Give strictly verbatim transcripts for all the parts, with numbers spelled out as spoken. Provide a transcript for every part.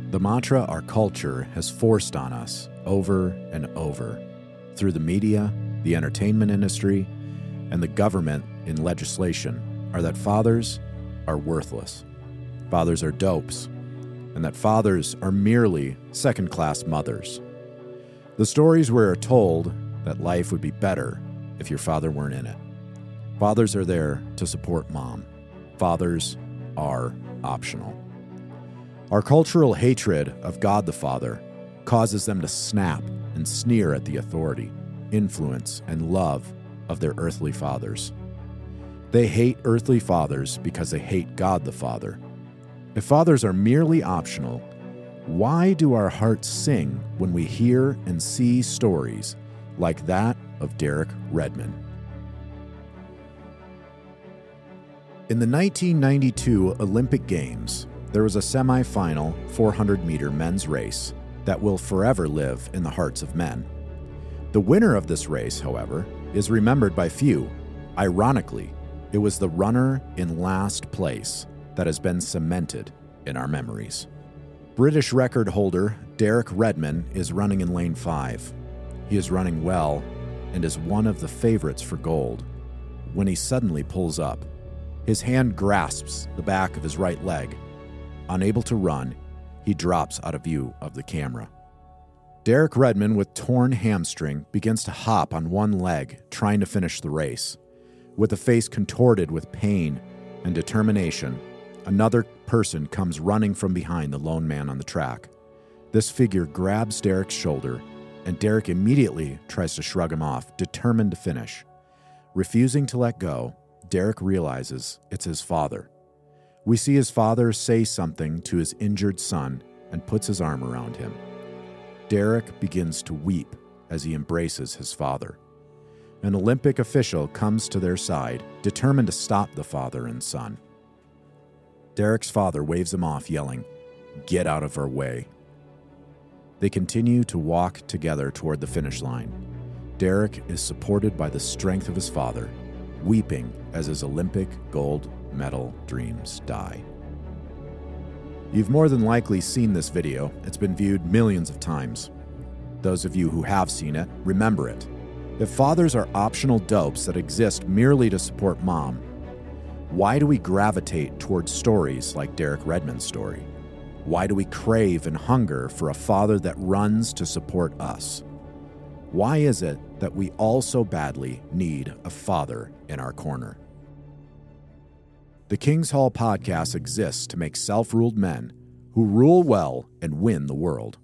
The mantra our culture has forced on us over and over through the media, the entertainment industry, and the government in legislation are that fathers are worthless. Fathers are dopes, and that fathers are merely second-class mothers. The stories we are told that life would be better if your father weren't in it. Fathers are there to support mom. Fathers are optional. Our cultural hatred of God the Father causes them to snap and sneer at the authority, influence, and love of their earthly fathers. They hate earthly fathers because they hate God the Father. If fathers are merely optional, why do our hearts sing when we hear and see stories like that of Derek Redmond? In the nineteen ninety-two Olympic Games, there was a semi-final four hundred meter men's race that will forever live in the hearts of men. The winner of this race, however, is remembered by few. Ironically, it was the runner in last place that has been cemented in our memories. British record holder Derek Redmond is running in lane five. He is running well and is one of the favorites for gold when he suddenly pulls up. His hand grasps the back of his right leg. Unable to run, he drops out of view of the camera. Derek Redmond, with torn hamstring, begins to hop on one leg, trying to finish the race. With a face contorted with pain and determination, another person comes running from behind the lone man on the track. This figure grabs Derek's shoulder, and Derek immediately tries to shrug him off, determined to finish. Refusing to let go, Derek realizes it's his father. We see his father say something to his injured son and puts his arm around him. Derek begins to weep as he embraces his father. An Olympic official comes to their side, determined to stop the father and son. Derek's father waves him off, yelling, "Get out of our way." They continue to walk together toward the finish line. Derek is supported by the strength of his father, weeping as his Olympic gold medal dreams die. You've more than likely seen this video. It's been viewed millions of times. Those of you who have seen it, remember it. If fathers are optional dopes that exist merely to support mom, why do we gravitate towards stories like Derek Redmond's story? Why do we crave and hunger for a father that runs to support us? Why is it that we all so badly need a father in our corner? The King's Hall podcast exists to make self-ruled men who rule well and win the world.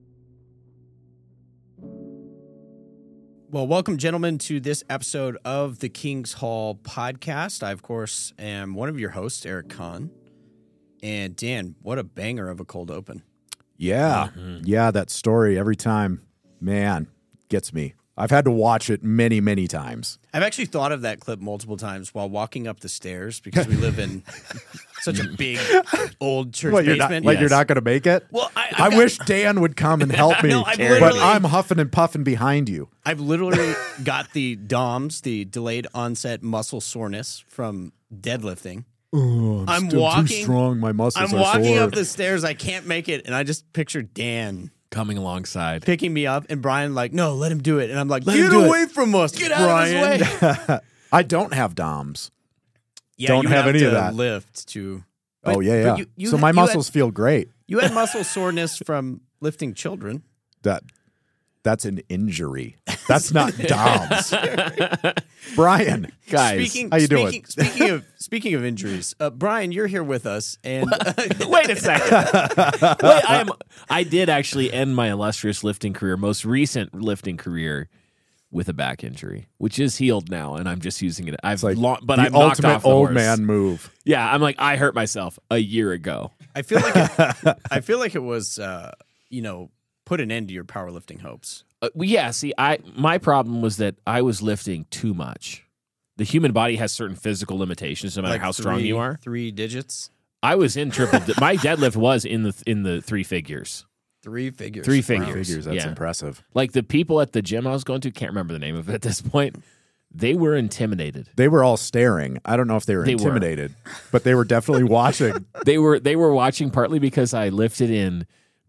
Well, welcome, gentlemen, to this episode of the King's Hall podcast. I, of course, am one of your hosts, Eric Kahn. And Dan, what a banger of a cold open. Yeah, mm-hmm. yeah, that story every time, man, gets me. I've had to watch it many, many times. I've actually thought of that clip multiple times while walking up the stairs because we live in such a big, old church what, you're basement. Not, like yes. you're not going to make it? Well, I, I got, wish Dan would come and help me, no, but I'm huffing and puffing behind you. I've literally got the D O M S, the delayed onset muscle soreness from deadlifting. Oh, I'm, I'm still walking, too strong. My muscles I'm are walking sore. up the stairs. I can't make it, and I just picture Dan coming alongside, picking me up, and Brian like, "No, let him do it." And I'm like, let "Get away it. from us, Get Brian!" out of his way. I don't have D O M S. Yeah, don't you have, have any to of that. Lift to. But, oh yeah, yeah. You, you so had, my muscles had, feel great. You had muscle soreness from lifting children. That that's an injury. That's not D O M S. Brian, guys, speaking, how you speaking, doing? Speaking of speaking of injuries, uh, Brian, you're here with us, and wait a second. Wait, I am. I did actually end my illustrious lifting career, most recent lifting career, with a back injury, which is healed now, and I'm just using it. I've like long, but the I'm knocked ultimate off the old horse. man move. Yeah, I'm like I hurt myself a year ago. I feel like it, I feel like it was, uh, you know, put an end to your powerlifting hopes. Uh, well, yeah, see, I my problem was that I was lifting too much. The human body has certain physical limitations, no matter like how three, strong you are. Three digits. I was in triple. di- my deadlift was in the in the three figures. Three figures. Three Wow. figures. Figures. That's yeah. impressive. Like the people at the gym I was going to, can't remember the name of it at this point. They were intimidated. They were all staring. I don't know if they were They intimidated, were. but they were definitely watching. They were they were watching partly because I lifted in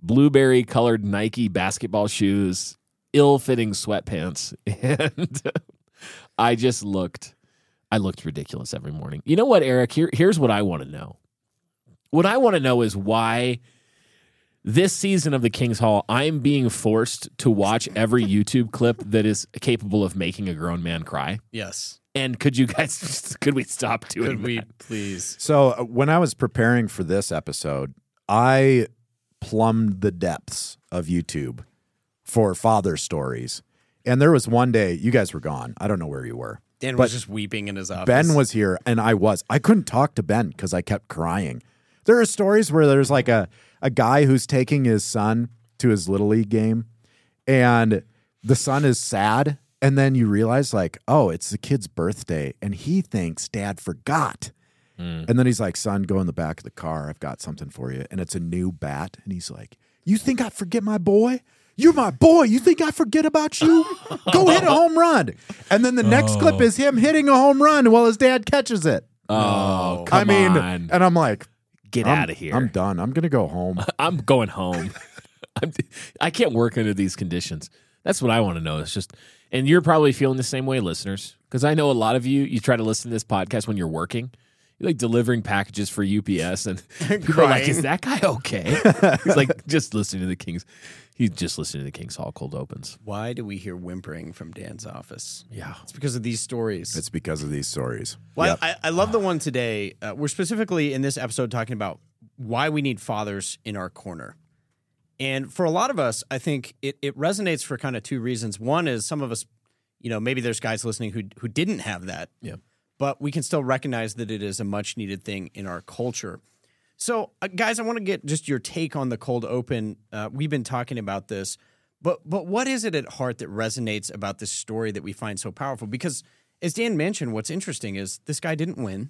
blueberry colored Nike basketball shoes, ill-fitting sweatpants, and I just looked, I looked ridiculous every morning. You know what, Eric? Here, here's what I want to know. What I want to know is why this season of the King's Hall, I'm being forced to watch every YouTube clip that is capable of making a grown man cry. Yes. And could you guys, could we stop doing Could we that? please? So uh, when I was preparing for this episode, I plumbed the depths of YouTube for father stories. And there was one day, you guys were gone. I don't know where you were. Dan But was just weeping in his office. Ben was here, and I was. I couldn't talk to Ben because I kept crying. There are stories where there's like a, a guy who's taking his son to his Little League game, and the son is sad, and then you realize, like, oh, it's the kid's birthday, and he thinks dad forgot. Mm. And then he's like, son, go in the back of the car. I've got something for you. And it's a new bat. And he's like, you think I forget my boy? You're my boy. You think I forget about you? Go hit a home run. And then the next oh. clip is him hitting a home run while his dad catches it. Oh, come I mean, on. And I'm like, get I'm, out of here. I'm done. I'm going to go home. I'm going home. I'm, I can't work under these conditions. That's what I want to know. It's just, and you're probably feeling the same way, listeners, because I know a lot of you, you try to listen to this podcast when you're working. You're like delivering packages for U P S, and people are like, is that guy okay? He's like, just listening to the King's, he's just listening to the King's Hall cold opens. Why do we hear whimpering from Dan's office? Yeah. It's because of these stories. It's because of these stories. Well, Yep. I, I love the one today. Uh, we're specifically in this episode talking about why we need fathers in our corner. And for a lot of us, I think it, it resonates for kind of two reasons. One is some of us, you know, maybe there's guys listening who who didn't have that. Yeah. But we can still recognize that it is a much needed thing in our culture. So, uh, guys, I want to get just your take on the cold open. Uh, we've been talking about this, but but what is it at heart that resonates about this story that we find so powerful? Because as Dan mentioned, what's interesting is this guy didn't win.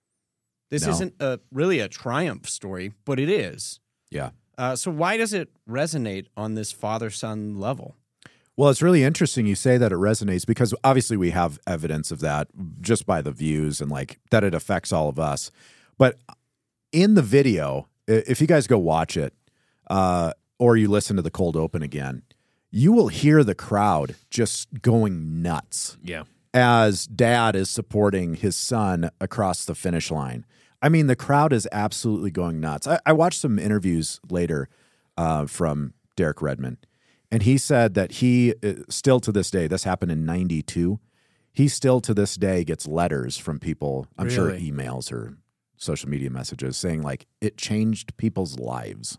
This No. isn't a, really a triumph story, but it is. Yeah. Uh, so why does it resonate on this father-son level? Well, it's really interesting you say that it resonates because obviously we have evidence of that just by the views and like that it affects all of us. But in the video, i- if you guys go watch it uh, or you listen to the cold open again, you will hear the crowd just going nuts Yeah. as dad is supporting his son across the finish line. I mean, the crowd is absolutely going nuts. I, I watched some interviews later uh, from Derek Redmond. And he said that he uh, still to this day, this happened in ninety-two, he still to this day gets letters from people, I'm sure Really? emails or social media messages saying like, it changed people's lives.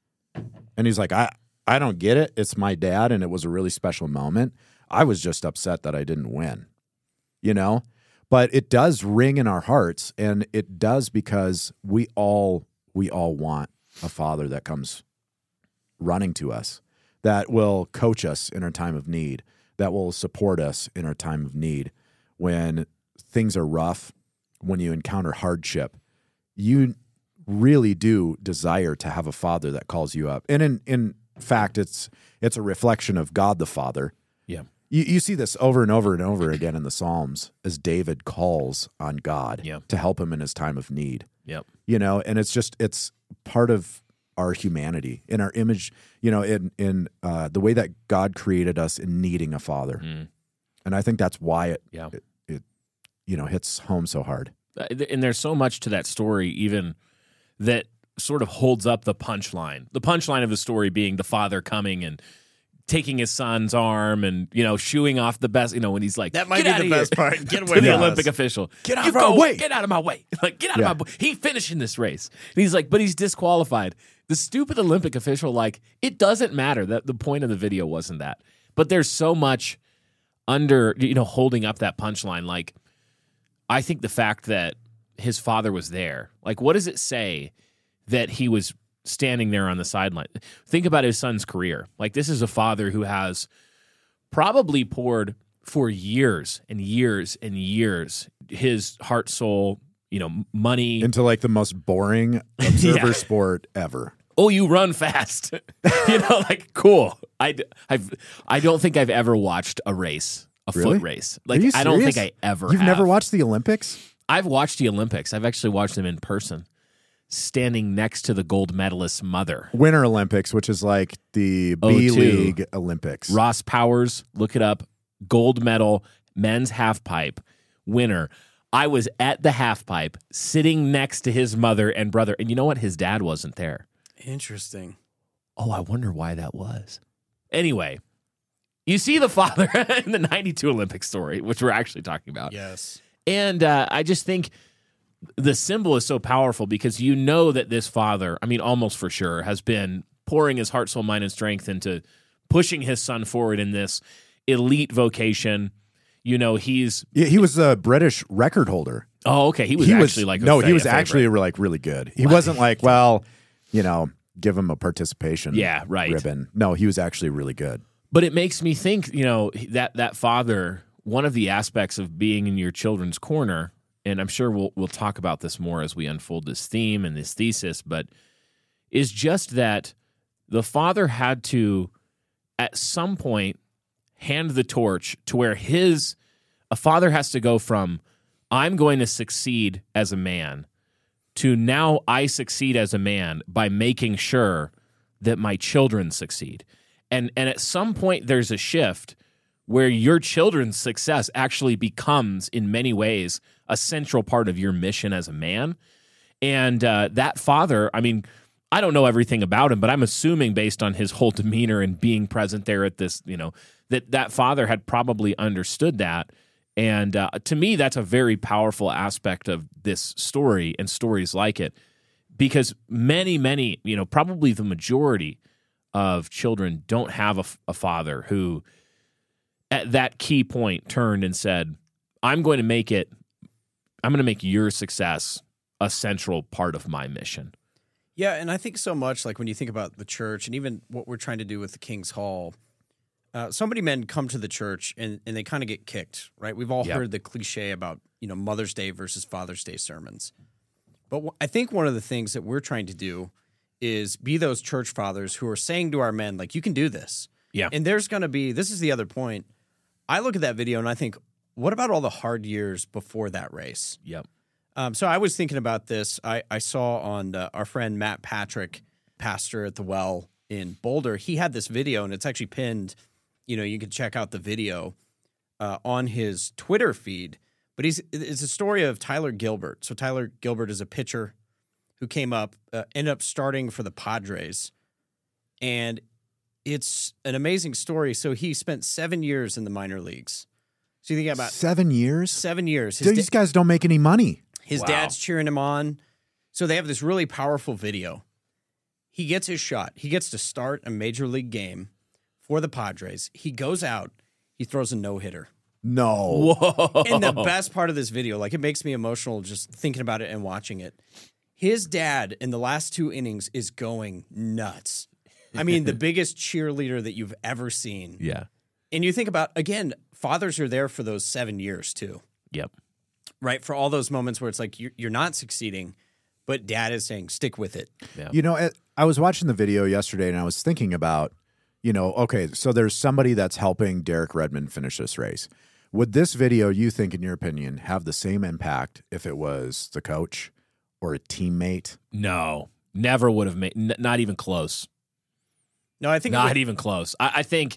And he's like, I, I don't get it. It's my dad and it was a really special moment. I was just upset that I didn't win, you know? But it does ring in our hearts, and it does because we all we all want a father that comes running to us, that will coach us in our time of need, that will support us in our time of need. When things are rough, when you encounter hardship, you really do desire to have a father that calls you up. And in, in fact, it's it's a reflection of God the Father. Yeah. You, you see this over and over and over again in the Psalms as David calls on God Yeah. to help him in his time of need. Yep. You know, and it's just, it's part of our humanity, in our image, you know, in, in uh, the way that God created us in needing a father. Mm. And I think that's why it, Yeah. it, it, you know, hits home so hard. Uh, And there's so much to that story, even that sort of holds up the punchline. The punchline of the story being the father coming and taking his son's arm and, you know, shooing off the best, you know, when he's like, That might "Get be outta the here." best part. Get away to the from Olympic us. official. Get out You of our go, way. Get out of my way. Like, get out Yeah. of my way. He finishing this race. And he's like, but he's disqualified. The stupid Olympic official, like, it doesn't matter. That the point of the video wasn't that. But there's so much under, you know, holding up that punchline. Like, I think the fact that his father was there, like, what does it say that he was standing there on the sideline? Think about his son's career. Like, this is a father who has probably poured for years and years and years his heart, soul, you know, money. Into like the most boring observer Yeah. sport ever. Oh, you run fast. You know, like, cool. I, I've, I don't think I've ever watched a race, a Really? foot race. Like, Are you I don't think serious? I ever You've have. never watched the Olympics? I've watched the Olympics. I've actually watched them in person. standing next to the gold medalist's mother. Winter Olympics, which is like the Oh, B two. League Olympics. Ross Powers, look it up, gold medal, men's half pipe, winner. I was at the half pipe sitting next to his mother and brother. And you know what? His dad wasn't there. Interesting. Oh, I wonder why that was. Anyway, you see the father in the ninety-two Olympic story, which we're actually talking about. Yes. And uh, I just think the symbol is so powerful because you know that this father, I mean, almost for sure, has been pouring his heart, soul, mind, and strength into pushing his son forward in this elite vocation. You know, he's... Yeah, he was a British record holder. Oh, okay. He was he actually was, like... A no, fa- he was a favorite. actually like really good. He wasn't like, well, you know, give him a participation Yeah, right. ribbon. No, he was actually really good. But it makes me think, you know, that that father, one of the aspects of being in your children's corner, and I'm sure we'll we'll talk about this more as we unfold this theme and this thesis, but is just that the father had to, at some point, hand the torch to where his, a father has to go from, I'm going to succeed as a man, to now I succeed as a man by making sure that my children succeed. And and at some point there's a shift where your children's success actually becomes, in many ways, a central part of your mission as a man. And uh, that father, I mean, I don't know everything about him, but I'm assuming based on his whole demeanor and being present there at this, you know, that that father had probably understood that. And uh, to me, that's a very powerful aspect of this story and stories like it, because many, many, you know, probably the majority of children don't have a, a father who at that key point turned and said, I'm going to make it, I'm going to make your success a central part of my mission. Yeah, and I think so much, like when you think about the church and even what we're trying to do with the King's Hall, uh, so many men come to the church and, and they kind of get kicked, right? We've all Yep. heard the cliche about, you know, Mother's Day versus Father's Day sermons. But w- I think one of the things that we're trying to do is be those church fathers who are saying to our men, like, you can do this. Yeah. And there's going to be, this is the other point. I look at that video and I think, what about all the hard years before that race? Yep. Um, so I was thinking about this. I, I saw on uh, our friend Matt Patrick, pastor at the Well in Boulder, he had this video, and it's actually pinned. You know, you can check out the video uh, on his Twitter feed. But he's it's a story of Tyler Gilbert. So Tyler Gilbert is a pitcher who came up, uh, ended up starting for the Padres, and it's an amazing story. So he spent seven years in the minor leagues. So you think about Seven years? seven years. His da- These guys don't make any money. His Wow. dad's cheering him on. So they have this really powerful video. He gets his shot. He gets to start a major league game for the Padres. He goes out. He throws a no-hitter. No. Whoa. And the best part of this video, like it makes me emotional just thinking about it and watching it. His dad in the last two innings is going nuts. I mean, the biggest cheerleader that you've ever seen. Yeah. And you think about, again, fathers are there for those seven years too. Yep. Right? For all those moments where it's like you're, you're not succeeding, but dad is saying, stick with it. Yeah. You know, I- I was watching the video yesterday and I was thinking about, you know, okay, so there's somebody that's helping Derek Redmond finish this race. Would this video, you think, in your opinion, have the same impact if it was the coach or a teammate? No, never would have made, n- not even close. No, I think it Not would- even close. I, I think,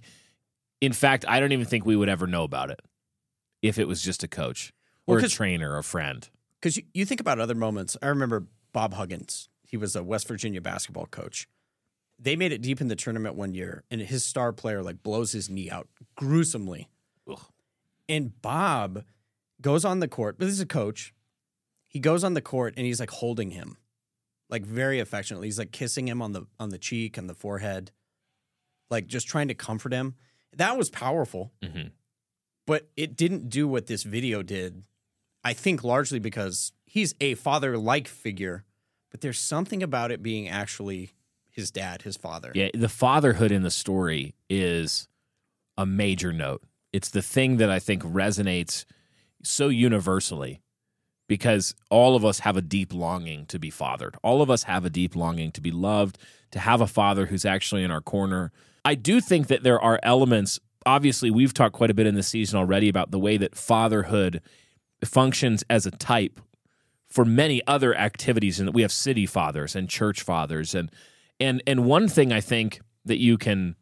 in fact, I don't even think we would ever know about it if it was just a coach or Well, a 'cause- trainer or a friend. Because you, you think about other moments. I remember Bob Huggins. He was a West Virginia basketball coach. They made it deep in the tournament one year, and his star player like blows his knee out gruesomely. Ugh. And Bob goes on the court. But this is a coach. He goes on the court and he's like holding him, like very affectionately. He's like kissing him on the on the cheek and the forehead, like just trying to comfort him. That was powerful, Mm-hmm. but it didn't do what this video did. I think largely because he's a father-like figure, but there's something about it being actually his dad, his father. Yeah, the fatherhood in the story is a major note. It's the thing that I think resonates so universally because all of us have a deep longing to be fathered. All of us have a deep longing to be loved, to have a father who's actually in our corner. I do think that there are elements, obviously we've talked quite a bit in this season already about the way that fatherhood functions as a type for many other activities, and we have city fathers and church fathers, and and and one thing I think that you can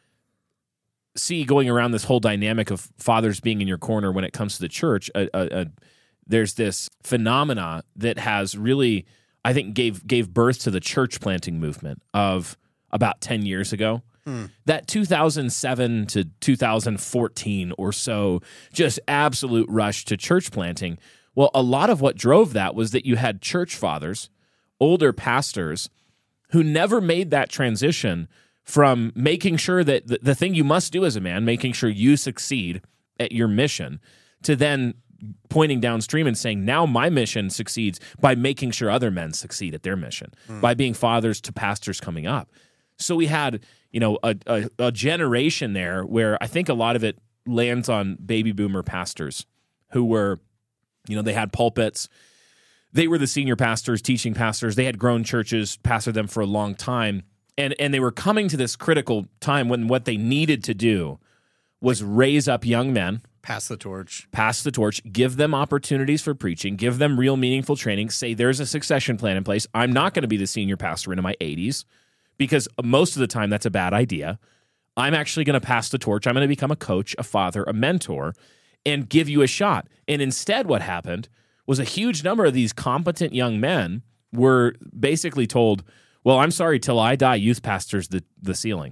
see going around this whole dynamic of fathers being in your corner when it comes to the church, a, a, a, there's this phenomena that has really, I think, gave gave birth to the church planting movement of about ten years ago. Hmm. That two thousand seven to two thousand fourteen or so, just absolute rush to church planting. Well, a lot of what drove that was that you had church fathers, older pastors, who never made that transition from making sure that the, the thing you must do as a man, making sure you succeed at your mission, to then pointing downstream and saying, now my mission succeeds by making sure other men succeed at their mission, mm. by being fathers to pastors coming up. So we had, you know, a, a, a generation there where I think a lot of it lands on baby boomer pastors who were, you know, they had pulpits. They were the senior pastors, teaching pastors. They had grown churches, pastored them for a long time. And and they were coming to this critical time when what they needed to do was raise up young men. Pass the torch. Pass the torch. Give them opportunities for preaching. Give them real meaningful training. Say there's a succession plan in place. I'm not going to be the senior pastor into my eighties because most of the time that's a bad idea. I'm actually going to pass the torch. I'm going to become a coach, a father, a mentor, and give you a shot. And instead what happened was a huge number of these competent young men were basically told, well, I'm sorry, till I die, youth pastor's the, the ceiling.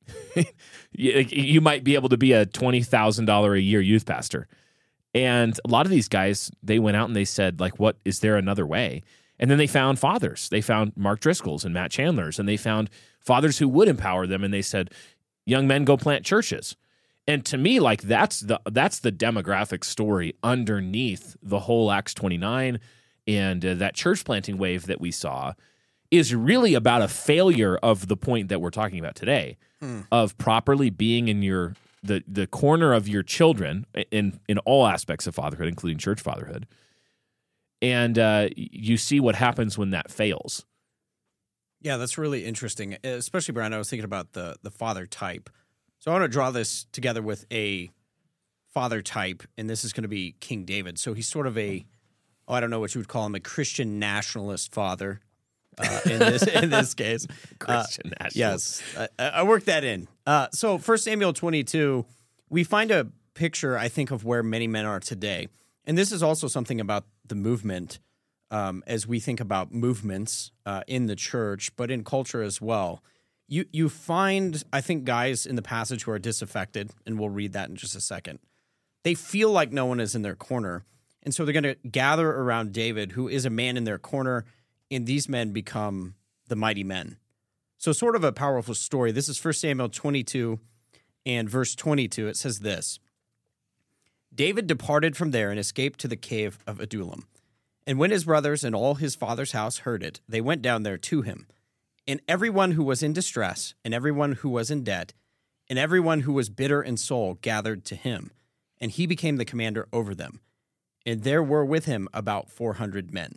you, you might be able to be a twenty thousand dollars a year youth pastor. And a lot of these guys, they went out and they said, like, what, is there another way? And then they found fathers. They found Mark Driscoll's and Matt Chandler's, and they found fathers who would empower them, and they said, young men, go plant churches. And to me, like, that's the that's the demographic story underneath the whole Acts twenty-nine and uh, that church planting wave that we saw is really about a failure of the point that we're talking about today, hmm. of properly being in your the the corner of your children in in all aspects of fatherhood, including church fatherhood. And uh, you see what happens when that fails. Yeah, that's really interesting, especially, Brian, I was thinking about the the father type. So I want to draw this together with a father type, and this is going to be King David. So he's sort of a, oh, I don't know what you would call him, a Christian nationalist father uh, in this in this case. Christian uh, nationalist. Yes, I, I worked that in. Uh, so First Samuel twenty-two, we find a picture, I think, of where many men are today. And this is also something about the movement um, as we think about movements uh, in the church, but in culture as well. You you find, I think, guys in the passage who are disaffected, and we'll read that in just a second. They feel like no one is in their corner, and so they're going to gather around David, who is a man in their corner, and these men become the mighty men. So sort of a powerful story. This is First Samuel twenty-two and verse twenty-two. It says this, David departed from there and escaped to the cave of Adullam. And when his brothers and all his father's house heard it, they went down there to him. And everyone who was in distress, and everyone who was in debt, and everyone who was bitter in soul gathered to him, and he became the commander over them. And there were with him about four hundred men.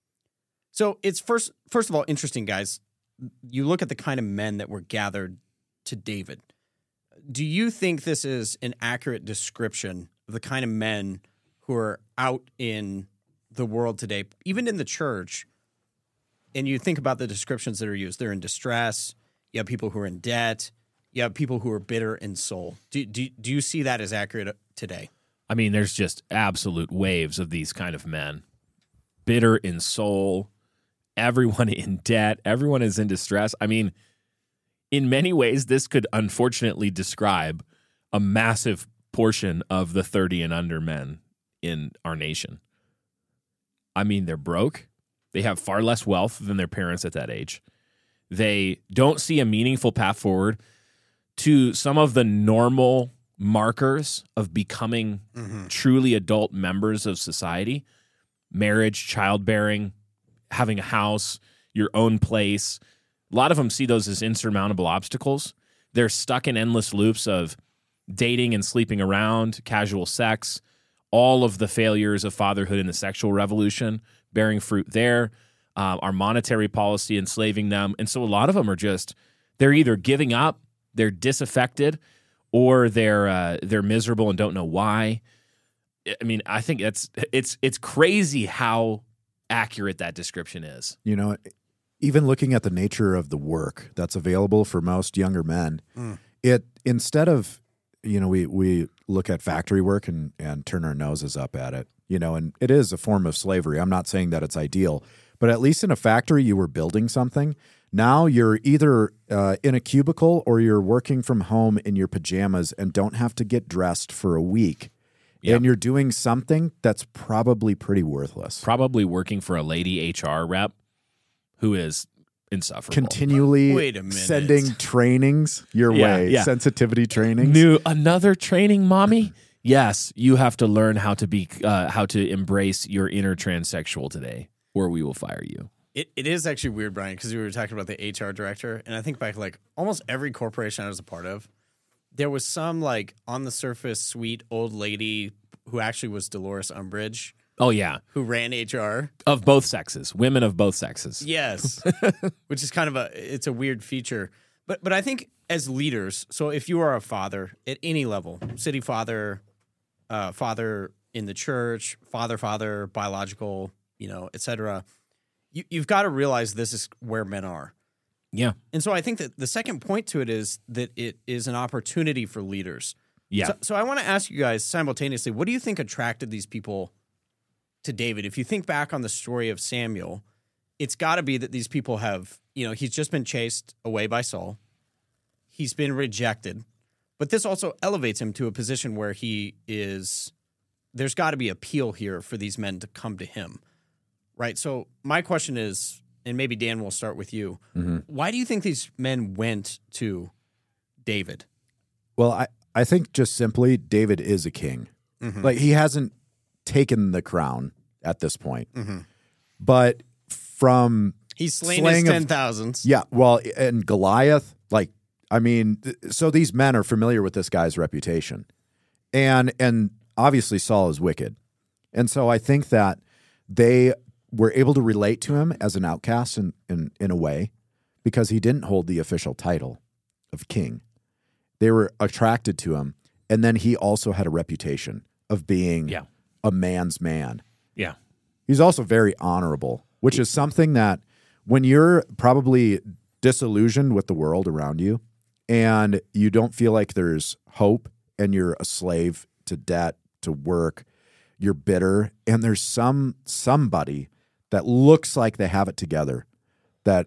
So it's first, first of all, interesting, guys. You look at the kind of men that were gathered to David. Do you think this is an accurate description of the kind of men who are out in the world today, even in the church? And you think about the descriptions that are used. They're in distress. You have people who are in debt. You have people who are bitter in soul. Do, do, do you see that as accurate today? I mean, there's just absolute waves of these kind of men. Bitter in soul, everyone in debt, everyone is in distress. I mean, in many ways, this could unfortunately describe a massive portion of the thirty and under men in our nation. I mean, they're broke. They have far less wealth than their parents at that age. They don't see a meaningful path forward to some of the normal markers of becoming mm-hmm. truly adult members of society. Marriage, childbearing, having a house, your own place. A lot of them see those as insurmountable obstacles. They're stuck in endless loops of dating and sleeping around, casual sex, all of the failures of fatherhood in the sexual revolution, bearing fruit there, uh, our monetary policy enslaving them. And so a lot of them are just, they're either giving up, they're disaffected, or they're uh, they're miserable and don't know why. I mean, I think it's it's it's crazy how accurate that description is. You know, even looking at the nature of the work that's available for most younger men, mm. it instead of, you know, we, we look at factory work and, and turn our noses up at it, you know, and it is a form of slavery. I'm not saying that it's ideal, but at least in a factory, you were building something. Now you're either uh, in a cubicle or you're working from home in your pajamas and don't have to get dressed for a week. Yep. And you're doing something that's probably pretty worthless. Probably working for a lady H R rep who is insufferable. Continually Wait a minute. sending trainings your Yeah, way, yeah. sensitivity trainings. New another training, mommy? Yes, you have to learn how to be uh, how to embrace your inner transsexual today, or we will fire you. It it is actually weird, Brian, because we were talking about the H R director, and I think back like almost every corporation I was a part of, there was some like on the surface sweet old lady who actually was Dolores Umbridge, Oh yeah, who ran H R. of both sexes, women of both sexes. Yes, which is kind of a it's a weird feature, but but I think as leaders, so if you are a father at any level, city father, uh, father in the church, father, father, biological, you know, et cetera, you, you've got to realize this is where men are. Yeah, And so I think that the second point to it is that it is an opportunity for leaders. yeah. So, so I want to ask you guys simultaneously, what do you think attracted these people to David? If you think back on the story of Samuel, it's got to be that these people have, you know, he's just been chased away by Saul. He's been rejected. But this also elevates him to a position where he is, there's got to be appeal here for these men to come to him, right? So my question is, and maybe Dan will start with you, Mm-hmm. why do you think these men went to David? Well, I, I think just simply David is a king. Mm-hmm. Like he hasn't taken the crown at this point. Mm-hmm. But from He's slain slaying his of- ten thousands. yeah, well, and Goliath, like I mean, th- so these men are familiar with this guy's reputation. And and obviously Saul is wicked. And so I think that they were able to relate to him as an outcast in, in, in a way because he didn't hold the official title of king. They were attracted to him. And then he also had a reputation of being Yeah. a man's man. Yeah. He's also very honorable, which is something that when you're probably disillusioned with the world around you and you don't feel like there's hope and you're a slave to debt, to work, you're bitter, and there's some somebody that looks like they have it together, that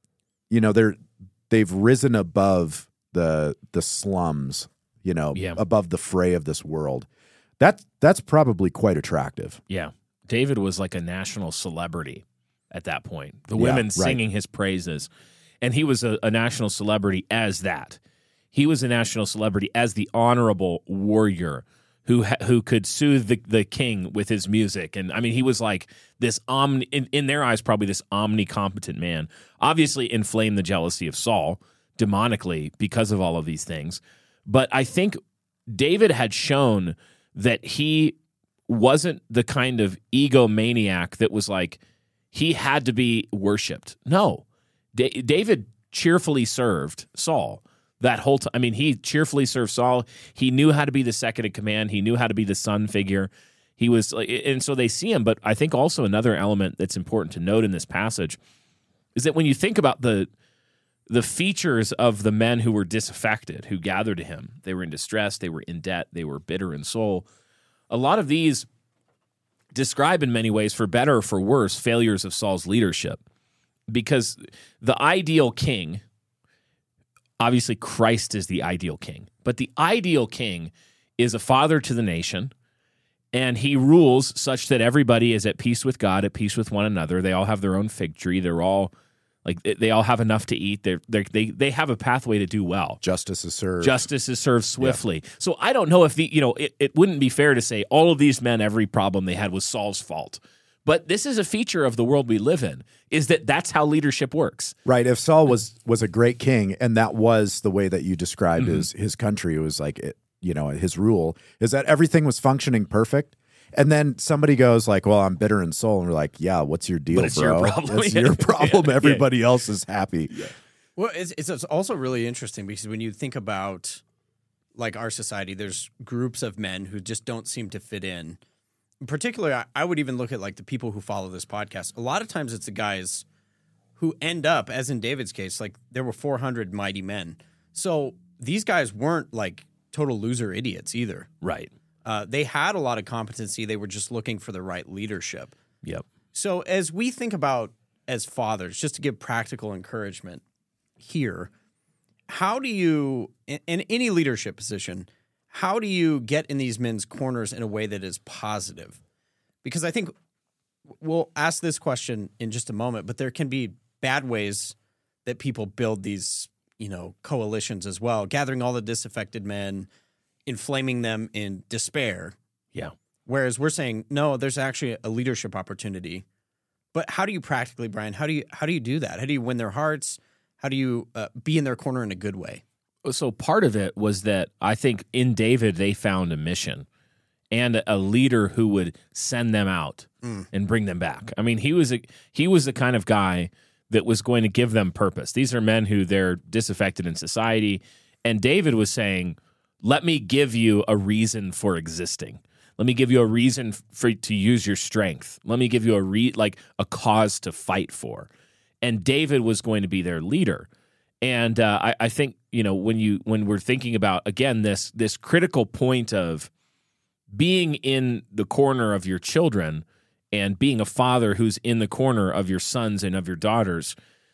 you know they're they've risen above the the slums, you know, Yeah. above the fray of this world. That that's probably quite attractive. Yeah. David was like a national celebrity at that point. The Yeah, women right. singing his praises. And he was a, a national celebrity as that. He was a national celebrity as the honorable warrior who ha- who could soothe the, the king with his music. And I mean, he was like this, omni, in, in their eyes, probably this omnicompetent man. Obviously inflamed the jealousy of Saul demonically because of all of these things. But I think David had shown that he wasn't the kind of egomaniac that was like, he had to be worshipped. No. Da- David cheerfully served Saul that whole time. I mean, he cheerfully served Saul. He knew how to be the second in command. He knew how to be the son figure. He was, like, and so they see him. But I think also another element that's important to note in this passage is that when you think about the the features of the men who were disaffected, who gathered to him, they were in distress, they were in debt, they were bitter in soul. A lot of these describe in many ways, for better or for worse, failures of Saul's leadership. Because the ideal king, obviously Christ is the ideal king, but the ideal king is a father to the nation, and he rules such that everybody is at peace with God, at peace with one another. They all have their own fig tree. They're all like they all have enough to eat. They're, they're, they they have a pathway to do well. Justice is served. Justice is served swiftly. Yeah. So I don't know if the you know it, it wouldn't be fair to say all of these men, every problem they had was Saul's fault. But this is a feature of the world we live in, is that that's how leadership works. Right. If Saul was was a great king, and that was the way that you described Mm-hmm. his his country, it was like it, you know, his rule is that everything was functioning perfect. And then somebody goes like, "Well, I'm bitter in soul," and we're like, "Yeah, what's your deal, But it's bro? your problem." It's Yeah. your problem. Yeah. Everybody else is happy." Yeah. Well, it's, it's it's also really interesting because when you think about like our society, there's groups of men who just don't seem to fit in, particularly, I, I would even look at like the people who follow this podcast. A lot of times it's the guys who end up, as in David's case, like there were four hundred mighty men. So these guys weren't like total loser idiots either. Right. Uh, they had a lot of competency. They were just looking for the right leadership. Yep. So as we think about as fathers, just to give practical encouragement here, how do you, in, in any leadership position, how do you get in these men's corners in a way that is positive? Because I think we'll ask this question in just a moment, but there can be bad ways that people build these, you know, coalitions as well, gathering all the disaffected men, inflaming them in despair. Yeah. Whereas we're saying, no, there's actually a leadership opportunity. But how do you practically, Brian, how do you how do you do that? How do you win their hearts? How do you uh, be in their corner in a good way? So part of it was that I think in David they found a mission and a leader who would send them out mm. and bring them back. I mean, he was a he was the kind of guy that was going to give them purpose. These are men who they're disaffected in society, and David was saying, "Let me give you a reason for existing. Let me give you a reason for to use your strength. Let me give you a re, like a cause to fight for." And David was going to be their leader. And uh, I, I think, you know, when you when we're thinking about, again, this this critical point of being in the corner of your children and being a father who's in the corner of your sons and of your daughters,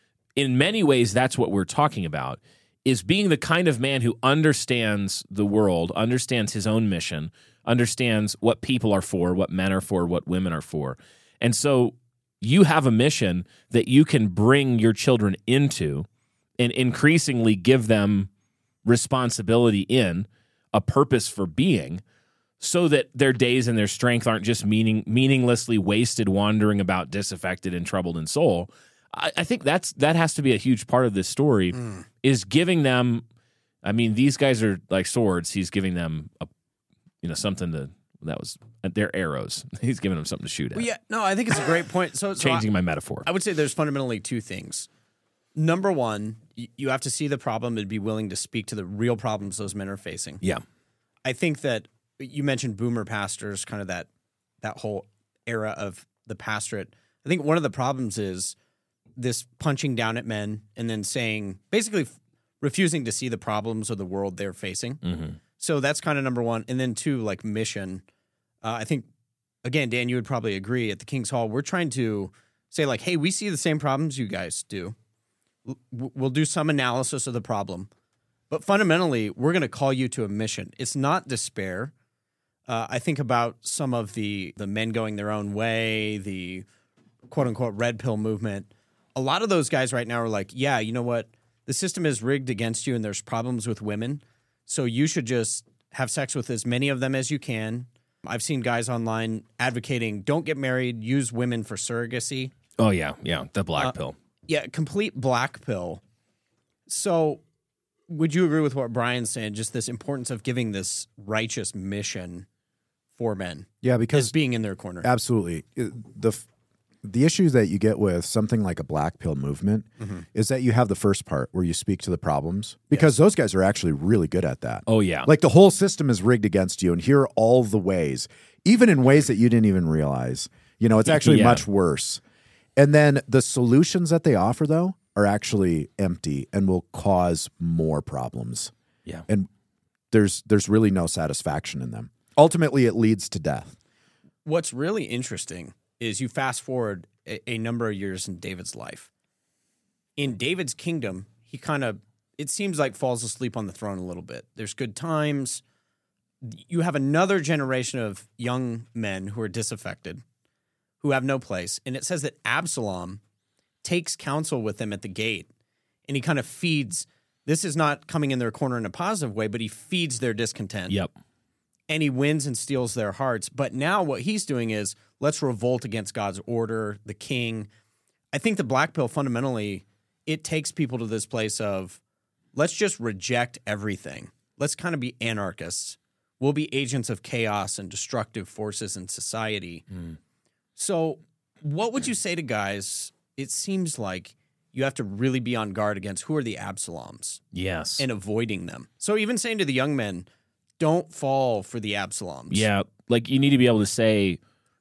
in many ways, that's what we're talking about, is being the kind of man who understands the world, understands his own mission, understands what people are for, what men are for, what women are for. And so you have a mission that you can bring your children into and increasingly give them responsibility in, a purpose for being, so that their days and their strength aren't just meaning meaninglessly wasted wandering about disaffected and troubled in soul. I, I think that's that has to be a huge part of this story, mm. is giving them, I mean, these guys are like swords. He's giving them a, you know, something to, that was, they're arrows. He's giving them something to shoot at. Well, yeah, no, I think it's a great point. So, so Changing I, my metaphor. I would say there's fundamentally two things. Number one, you have to see the problem and be willing to speak to the real problems those men are facing. Yeah. I think that you mentioned boomer pastors, kind of that that whole era of the pastorate. I think one of the problems is this punching down at men and then saying, basically f- refusing to see the problems of the world they're facing. Mm-hmm. So that's kind of number one. And then two, like mission. Uh, I think, again, Dan, you would probably agree, at the King's Hall, we're trying to say like, hey, we see the same problems you guys do. We'll do some analysis of the problem. But fundamentally, we're going to call you to a mission. It's not despair. Uh, I think about some of the, the men going their own way, the quote-unquote red pill movement. A lot of those guys right now are like, yeah, you know what? The system is rigged against you and there's problems with women, so you should just have sex with as many of them as you can. I've seen guys online advocating, don't get married, use women for surrogacy. Oh, yeah, yeah, the black uh, pill. Yeah, complete black pill. So would you agree with what Brian's saying, just this importance of giving this righteous mission for men? Yeah, because as being in their corner. Absolutely. The the issue that you get with something like a black pill movement mm-hmm. is that you have the first part where you speak to the problems, because yes. those guys are actually really good at that. Oh, yeah. Like the whole system is rigged against you, and here are all the ways, even in ways that you didn't even realize. You know, it's actually yeah. much worse. And then the solutions that they offer, though, are actually empty and will cause more problems. Yeah. And there's there's really no satisfaction in them. Ultimately, it leads to death. What's really interesting is you fast forward a, a number of years in David's life. In David's kingdom, he kind of, it seems like, falls asleep on the throne a little bit. There's good times. You have another generation of young men who are disaffected, who have no place. And it says that Absalom takes counsel with them at the gate, and he kind of feeds. This is not coming in their corner in a positive way, but he feeds their discontent. Yep. And he wins and steals their hearts. But now what he's doing is, let's revolt against God's order, the king. I think the black pill, fundamentally, it takes people to this place of, let's just reject everything. Let's kind of be anarchists. We'll be agents of chaos and destructive forces in society. Mm. So what would you say to guys? It seems like you have to really be on guard against who are the Absaloms. Yes. And avoiding them. So even saying to the young men, don't fall for the Absaloms. Yeah, like you need to be able to say,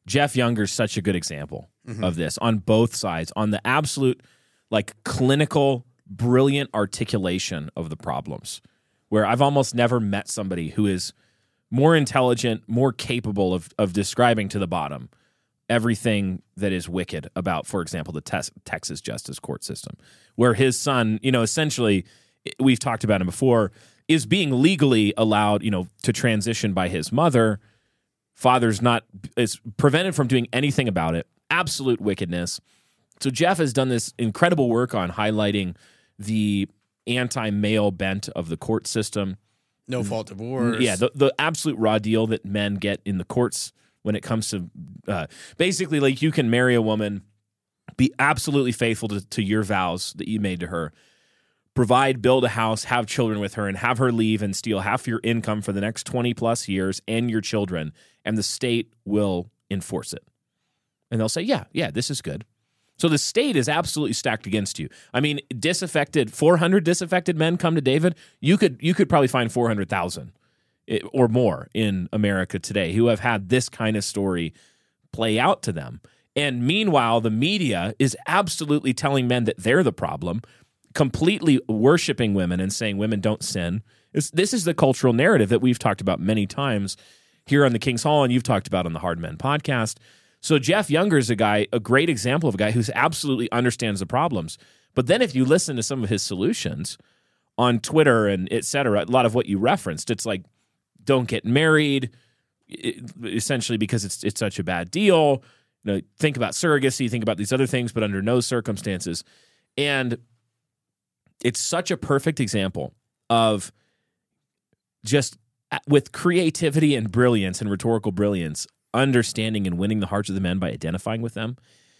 Jeff Younger's such a good example Mm-hmm. of this on both sides, on the absolute, like, clinical, brilliant articulation of the problems, where I've almost never met somebody who is more intelligent, more capable of of describing to the bottom everything that is wicked about, for example, the tes- Texas justice court system, where his son, you know, essentially, we've talked about him before, is being legally allowed, you know, to transition by his mother. Father's not, is prevented from doing anything about it. Absolute wickedness. So Jeff has done this incredible work on highlighting the anti-male bent of the court system. No fault divorce. Yeah, the, the absolute raw deal that men get in the courts when it comes to uh, basically, like, you can marry a woman, be absolutely faithful to, to your vows that you made to her, provide, build a house, have children with her, and have her leave and steal half your income for the next twenty plus years and your children, and the state will enforce it. And they'll say, yeah, yeah, this is good. So the state is absolutely stacked against you. I mean, disaffected, four hundred disaffected men come to David. You could you could probably find four hundred thousand or more in America today who have had this kind of story play out to them. And meanwhile, the media is absolutely telling men that they're the problem, completely worshiping women and saying women don't sin. It's, this is the cultural narrative that we've talked about many times here on the King's Hall, and you've talked about on the Hard Men podcast. So Jeff Younger is a guy, a great example of a guy who absolutely understands the problems. But then if you listen to some of his solutions on Twitter and et cetera, a lot of what you referenced, it's like, don't get married, essentially because it's it's such a bad deal. You know, think about surrogacy, think about these other things, but under no circumstances. And it's such a perfect example of just with creativity and brilliance and rhetorical brilliance, understanding and winning the hearts of the men by identifying with them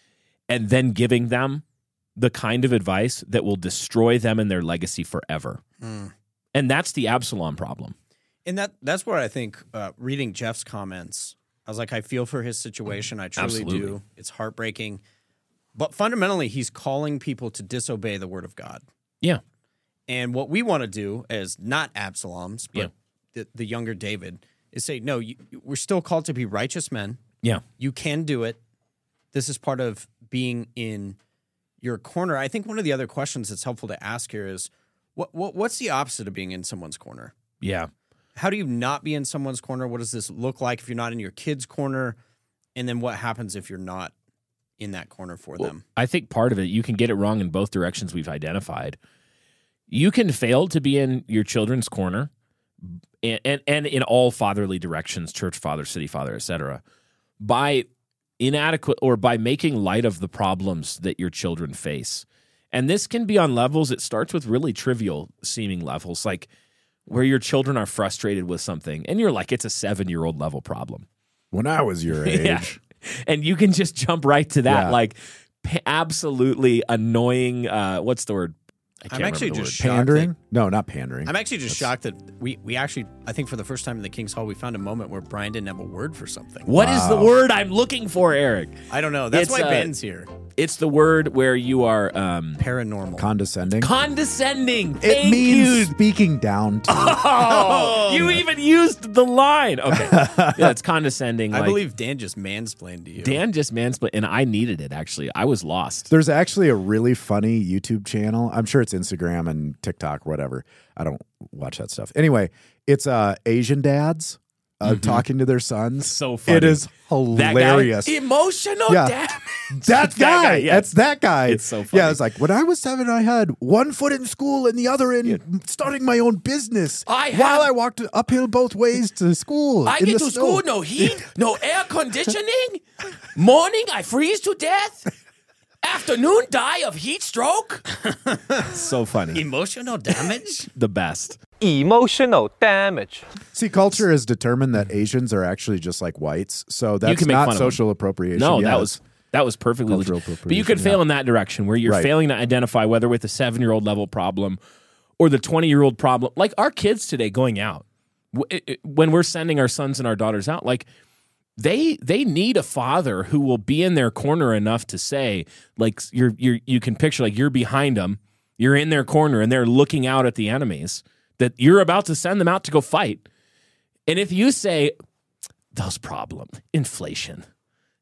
and then giving them the kind of advice that will destroy them and their legacy forever. Mm. And that's the Absalom problem. And that that's where I think uh, reading Jeff's comments, I was like, I feel for his situation. I truly Absolutely. do. It's heartbreaking. But fundamentally, he's calling people to disobey the word of God. Yeah. And what we want to do as not Absaloms, but Yeah. the, the younger David, is say, no, you, we're still called to be righteous men. Yeah. You can do it. This is part of being in your corner. I think one of the other questions that's helpful to ask here is, what, what what's the opposite of being in someone's corner? Yeah. How do you not be in someone's corner? What does this look like if you're not in your kid's corner? And then what happens if you're not in that corner for Well, them? I think part of it, you can get it wrong in both directions we've identified. You can fail to be in your children's corner and, and, and in all fatherly directions, church father, city father, et cetera, by inadequate or by making light of the problems that your children face. And this can be on levels, it starts with really trivial seeming levels, like where your children are frustrated with something and you're like, it's a seven-year-old level problem. When I was your age. Yeah. And you can just jump right to that, Yeah. like p- absolutely annoying, uh, what's the word? I can't I'm actually remember the just word. shocked Pandering? that- No, not pandering. I'm actually just shocked that we, we actually, I think for the first time in the King's Hall, we found a moment where Brian didn't have a word for something. What is the Wow. word I'm looking for, Eric? I don't know. That's It's, why uh, Ben's here. It's the word where you are um, Paranormal. Condescending. condescending. it Thank means you. speaking down to. Oh, you even used the line. Okay. Yeah, it's condescending. I like, believe Dan just mansplained to you. Dan just mansplained, and I needed it, actually. I was lost. There's actually a really funny YouTube channel. I'm sure it's Instagram and TikTok, whatever. I don't watch that stuff. Anyway, it's uh, Asian dads uh, talking to their sons. So funny. It is That hilarious. guy, emotional Yeah. damage. That That guy. guy, yeah. That's that guy. It's so funny. Yeah, it's like when I was seven, I had one foot in school and the other in starting my own business. I while have- I walked uphill both ways to school. I in get the to snow. school, no heat, no air conditioning. Morning, I freeze to death. Afternoon, die of heat stroke. So funny. Emotional damage? The best. Emotional damage. See, culture has determined that Asians are actually just like whites, so that's can make not fun of them. social appropriation. No, Yeah, that it's- was that was perfectly Cultural legit. But you could appropriation, fail yeah. in that direction where you're Right. failing to identify whether with a seven-year-old level problem or the twenty-year-old problem. Like our kids today going out, w- it- it- when we're sending our sons and our daughters out, like they they need a father who will be in their corner enough to say, like you're you're you can picture like you're behind them, you're in their corner and they're looking out at the enemies that you're about to send them out to go fight. And if you say those problems, inflation,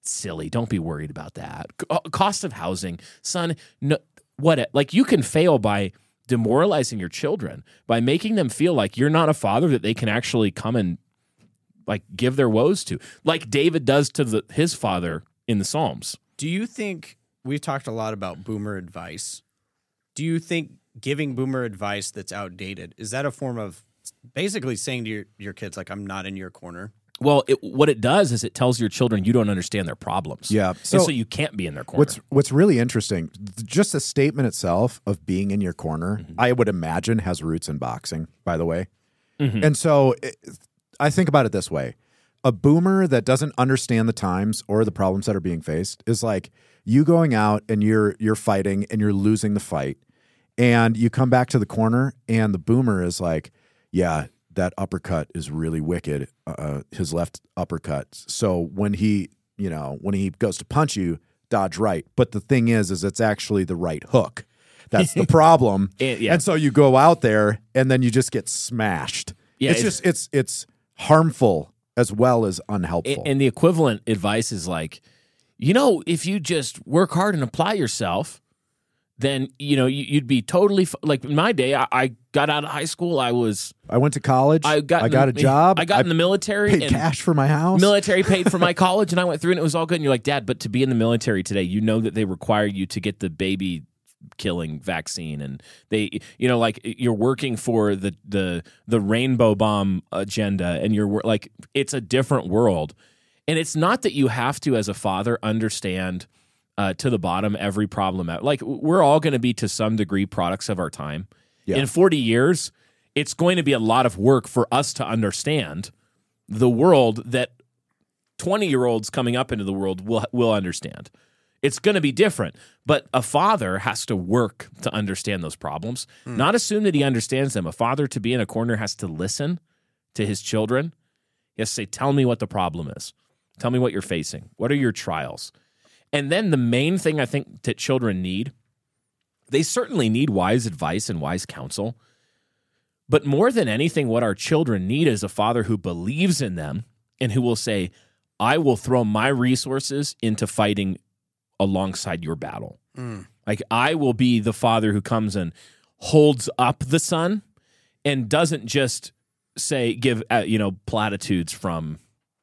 silly. Don't be worried about that. C- cost of housing, son. No, what? Like you can fail by demoralizing your children, by making them feel like you're not a father that they can actually come and like give their woes to, like David does to the, his father in the Psalms. Do you think we've talked a lot about boomer advice? Do you think giving boomer advice that's outdated, is that a form of basically saying to your, your kids, like, I'm not in your corner? Well, it, what it does is it tells your children you don't understand their problems. Yeah. So, So, so you can't be in their corner. what's what's really interesting, just the statement itself of being in your corner, Mm-hmm. I would imagine has roots in boxing, by the way. Mhm. And so it, I think about it this way. A boomer that doesn't understand the times or the problems that are being faced is like you going out and you're you're fighting and you're losing the fight. And you come back to the corner and the boomer is like, yeah, that uppercut is really wicked, uh, his left uppercut. So when he, you know, when he goes to punch you, dodge right. But the thing is, is it's actually the right hook. That's the problem. And- yeah. And so you go out there and then you just get smashed. Yeah, it's it's- just, it's, it's harmful as well as unhelpful. And, and the equivalent advice is like, you know, if you just work hard and apply yourself, then, you know, you, you'd be totally, f- like in my day, I, I got out of high school, I was, I went to college. I got, I in got a the- job. I got I in the military. paid and cash for my house. Military paid for my college, and I went through and it was all good. And you're like, Dad, but to be in the military today, you know that they require you to get the baby killing vaccine, and they, you know, like you're working for the the the rainbow bomb agenda, and you're wor- like, it's a different world. And it's not that you have to, as a father, understand uh, to the bottom every problem. Out. Like we're all going to be to some degree products of our time. Yeah. In forty years, it's going to be a lot of work for us to understand the world that twenty-year-olds coming up into the world will will understand. It's going to be different, but a father has to work to understand those problems, not assume that he understands them. A father, to be in a corner, has to listen to his children. He has to say, tell me what the problem is. Tell me what you're facing. What are your trials? And then the main thing I think that children need, they certainly need wise advice and wise counsel. But more than anything, what our children need is a father who believes in them and who will say, I will throw my resources into fighting alongside your battle. Mm. Like I will be the father who comes and holds up the son and doesn't just say, give, uh, you know, platitudes from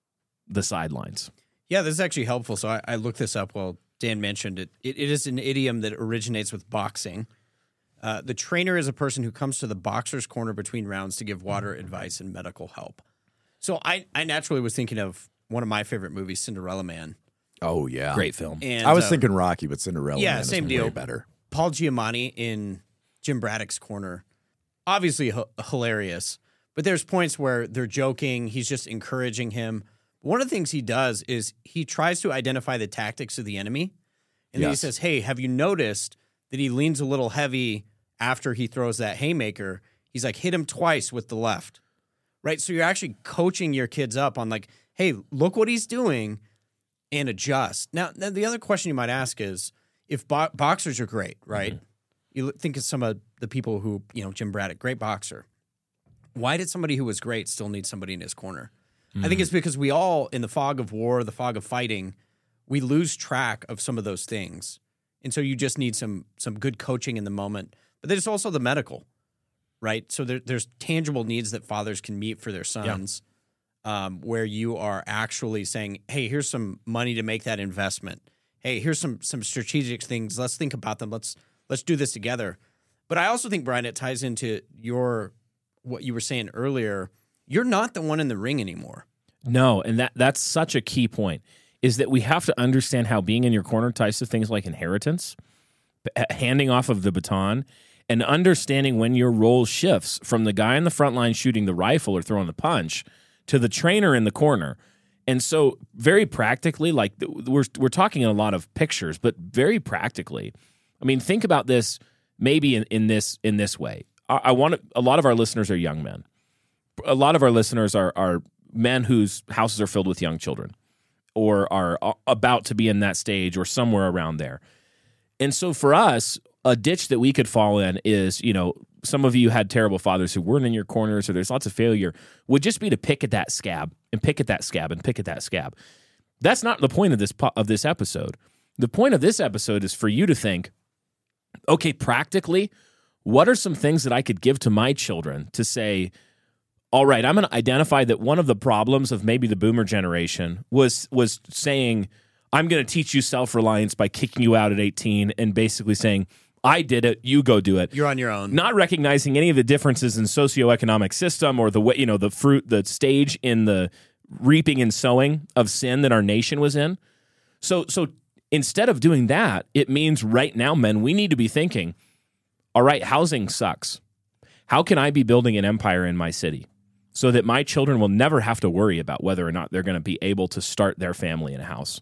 the sidelines. Yeah, this is actually helpful. So I, I looked this up while Dan mentioned it. It, it is an idiom that originates with boxing. Uh, the trainer is a person who comes to the boxer's corner between rounds to give water advice and medical help. So I, I naturally was thinking of one of my favorite movies, Cinderella Man. Oh, yeah. Great film. And I was uh, thinking Rocky, but Cinderella yeah, Man is same way deal. better. Paul Giamatti in Jim Braddock's corner. Obviously h- hilarious, but there's points where they're joking. He's just encouraging him. One of the things he does is he tries to identify the tactics of the enemy. And then he Yes. says, hey, have you noticed that he leans a little heavy after he throws that haymaker? He's like, hit him twice with the left, right? So you're actually coaching your kids up on like, hey, look what he's doing and adjust. Now, now the other question you might ask is, if bo- boxers are great, right? Mm-hmm. You look- think of some of the people who, you know, Jim Braddock, great boxer. Why did somebody who was great still need somebody in his corner? Mm-hmm. I think it's because we all, in the fog of war, the fog of fighting, we lose track of some of those things. And so you just need some some good coaching in the moment. But there's also the medical, right? So there, there's tangible needs that fathers can meet for their sons, um, where you are actually saying, hey, here's some money to make that investment. Hey, here's some some strategic things. Let's think about them. Let's let's do this together. But I also think, Brian, it ties into your what you were saying earlier. You're not the one in the ring anymore. No, and that that's such a key point, is that we have to understand how being in your corner ties to things like inheritance, b- handing off of the baton, and understanding when your role shifts from the guy in the front line shooting the rifle or throwing the punch to the trainer in the corner. And so very practically, like th- we're we're talking in a lot of pictures, but very practically, I mean, think about this maybe in, in this in this way. I, I want to, a lot of our listeners are young men. A lot of our listeners are are men whose houses are filled with young children or are about to be in that stage or somewhere around there. And so for us, a ditch that we could fall in is, you know, some of you had terrible fathers who weren't in your corners or there's lots of failure, would just be to pick at that scab and pick at that scab and pick at that scab. That's not the point of this po- of this episode. The point of this episode is for you to think, okay, practically, what are some things that I could give to my children to say, all right, I'm going to identify that one of the problems of maybe the boomer generation was was saying, I'm going to teach you self-reliance by kicking you out at eighteen and basically saying, I did it, you go do it. You're on your own. Not recognizing any of the differences in socioeconomic system or the way, you know, the fruit, the stage in the reaping and sowing of sin that our nation was in. So, so instead of doing that, it means right now, men, we need to be thinking, all right, housing sucks. How can I be building an empire in my city so that my children will never have to worry about whether or not they're going to be able to start their family in a house?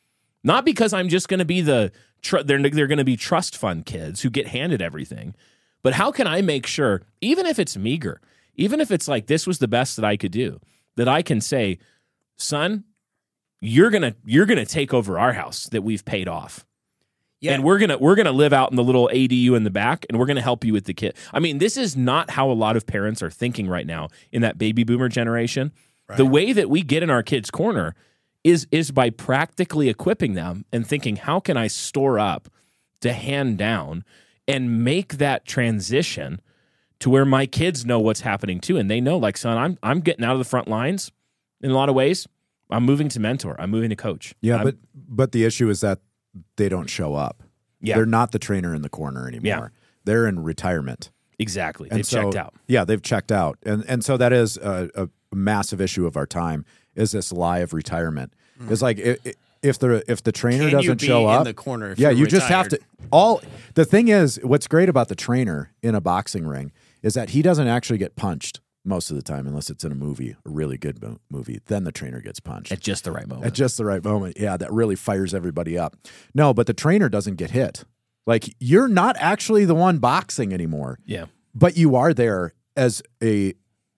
Not because I'm just going to be the, tr- they're, they're going to be trust fund kids who get handed everything, but how can I make sure, even if it's meager, even if it's like this was the best that I could do, that I can say, son, you're going to you're going to take over our house that we've paid off. Yeah. And we're going to we're going to live out in the little A D U in the back, and we're going to help you with the kid. I mean, this is not how a lot of parents are thinking right now in that baby boomer generation. Right. The way that we get in our kids' corner is is by practically equipping them and thinking, how can I store up to hand down and make that transition to where my kids know what's happening too, and they know, like, son, I'm I'm getting out of the front lines in a lot of ways. I'm moving to mentor. I'm moving to coach. Yeah, I'm, but but the issue is that they don't show up. Yeah. They're not the trainer in the corner anymore. Yeah. They're in retirement. Exactly. And They've so, checked out. Yeah, they've checked out. And and so that is a, a massive issue of our time, is this lie of retirement. Mm. It's like if, if the if the trainer Can doesn't you be show in up, the corner if yeah, you're you just have retired? to all the thing is, what's great about the trainer in a boxing ring is that he doesn't actually get punched most of the time, unless it's in a movie, a really good mo- movie. Then the trainer gets punched. At just the right moment. At just the right moment. Yeah, that really fires everybody up. No, but the trainer doesn't get hit. Like, you're not actually the one boxing anymore. Yeah. But you are there as a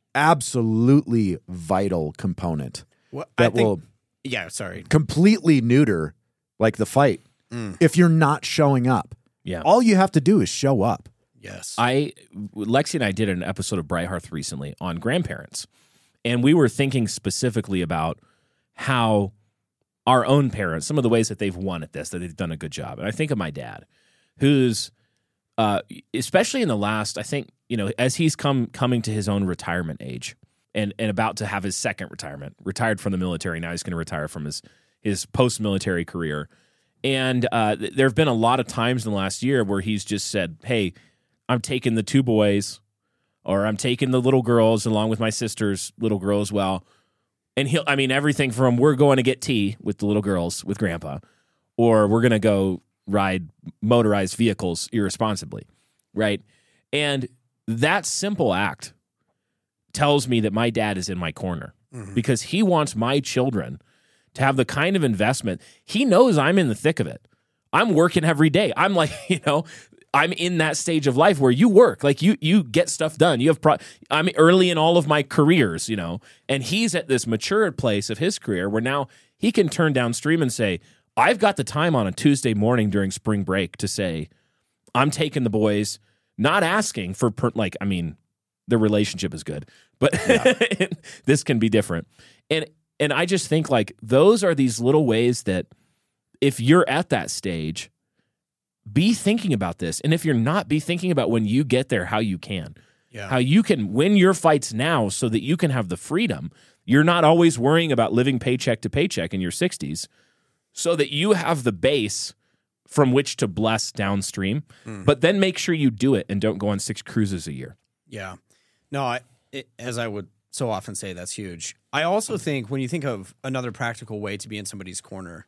absolutely vital component Well, I that think, will yeah, sorry. completely neuter like the fight Mm. if you're not showing up. Yeah. All you have to do is show up. Yes. I Lexi and I did an episode of Brighthearth recently on grandparents, and we were thinking specifically about how our own parents, some of the ways that they've won at this, that they've done a good job. And I think of my dad, who's uh, especially in the last, I think, you know, as he's come coming to his own retirement age and and about to have his second retirement, retired from the military, now he's going to retire from his his post military career. And uh, there have been a lot of times in the last year where he's just said, hey, I'm taking the two boys, or I'm taking the little girls along with my sister's little girl as well. And he'll, I mean, everything from we're going to get tea with the little girls with grandpa, or we're going to go ride motorized vehicles irresponsibly, right? And that simple act tells me that my dad is in my corner mm-hmm. because he wants my children to have the kind of investment. He knows I'm in the thick of it. I'm working every day. I'm like, you know, I'm in that stage of life where you work, like you you get stuff done. You have pro- I'm early in all of my careers, you know, and he's at this mature place of his career where now he can turn downstream and say, I've got the time on a Tuesday morning during spring break to say, I'm taking the boys, not asking for, per- like, I mean, the relationship is good, but yeah. This can be different. And and I just think like those are these little ways that if you're at that stage, be thinking about this. And if you're not, be thinking about when you get there, how you can. Yeah. How you can win your fights now so that you can have the freedom. You're not always worrying about living paycheck to paycheck in your sixties so that you have the base from which to bless downstream. Mm. But then make sure you do it and don't go on six cruises a year. Yeah. No, I, it, as I would so often say, that's huge. I also think when you think of another practical way to be in somebody's corner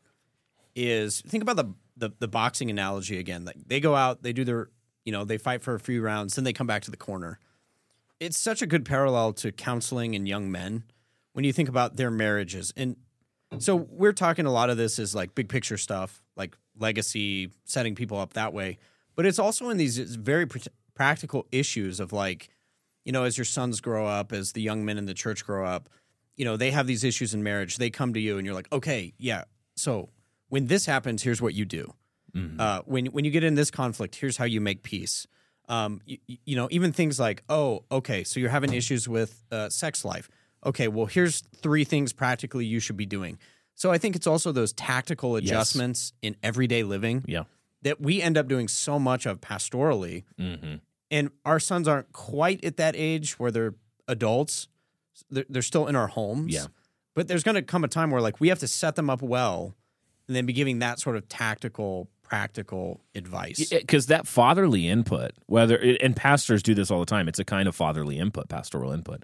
is think about the the, the boxing analogy again. Like they go out, they do their, you know, they fight for a few rounds, then they come back to the corner. It's such a good parallel to counseling and young men when you think about their marriages. And so we're talking a lot of this is like big picture stuff, like legacy, setting people up that way. But it's also in these very pr- practical issues of like, you know, as your sons grow up, as the young men in the church grow up, you know, they have these issues in marriage. They come to you and you're like, okay, yeah, so when this happens, here's what you do. Mm-hmm. Uh, when when you get in this conflict, here's how you make peace. Um, you, you know, even things like, oh, okay, so you're having issues with uh, sex life. Okay, well, here's three things practically you should be doing. So I think it's also those tactical adjustments yes. in everyday living yeah. that we end up doing so much of pastorally. Mm-hmm. And our sons aren't quite at that age where they're adults. They're, they're still in our homes. Yeah. But there's going to come a time where like we have to set them up well and then be giving that sort of tactical, practical advice. Because that fatherly input, whether and pastors do this all the time, it's a kind of fatherly input, pastoral input.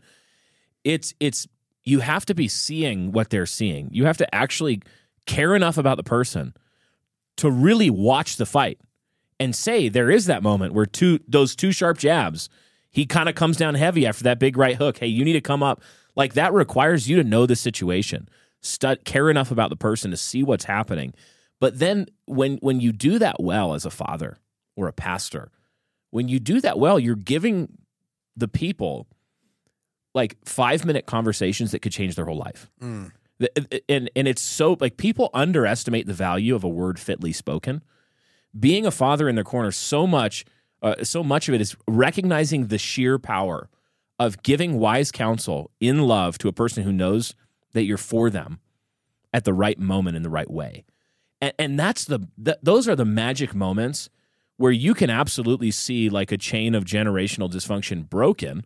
It's it's you have to be seeing what they're seeing. You have to actually care enough about the person to really watch the fight and say there is that moment where two those two sharp jabs, he kind of comes down heavy after that big right hook. Hey, you need to come up. Like that requires you to know the situation, stud, care enough about the person to see what's happening. But then when when you do that well as a father or a pastor, when you do that well, you're giving the people like five-minute conversations that could change their whole life. Mm. And and it's so, like, people underestimate the value of a word fitly spoken. Being a father in their corner, so much, uh, so much of it is recognizing the sheer power of giving wise counsel in love to a person who knows that you're for them at the right moment in the right way. And, and that's the, th- those are the magic moments where you can absolutely see like a chain of generational dysfunction broken,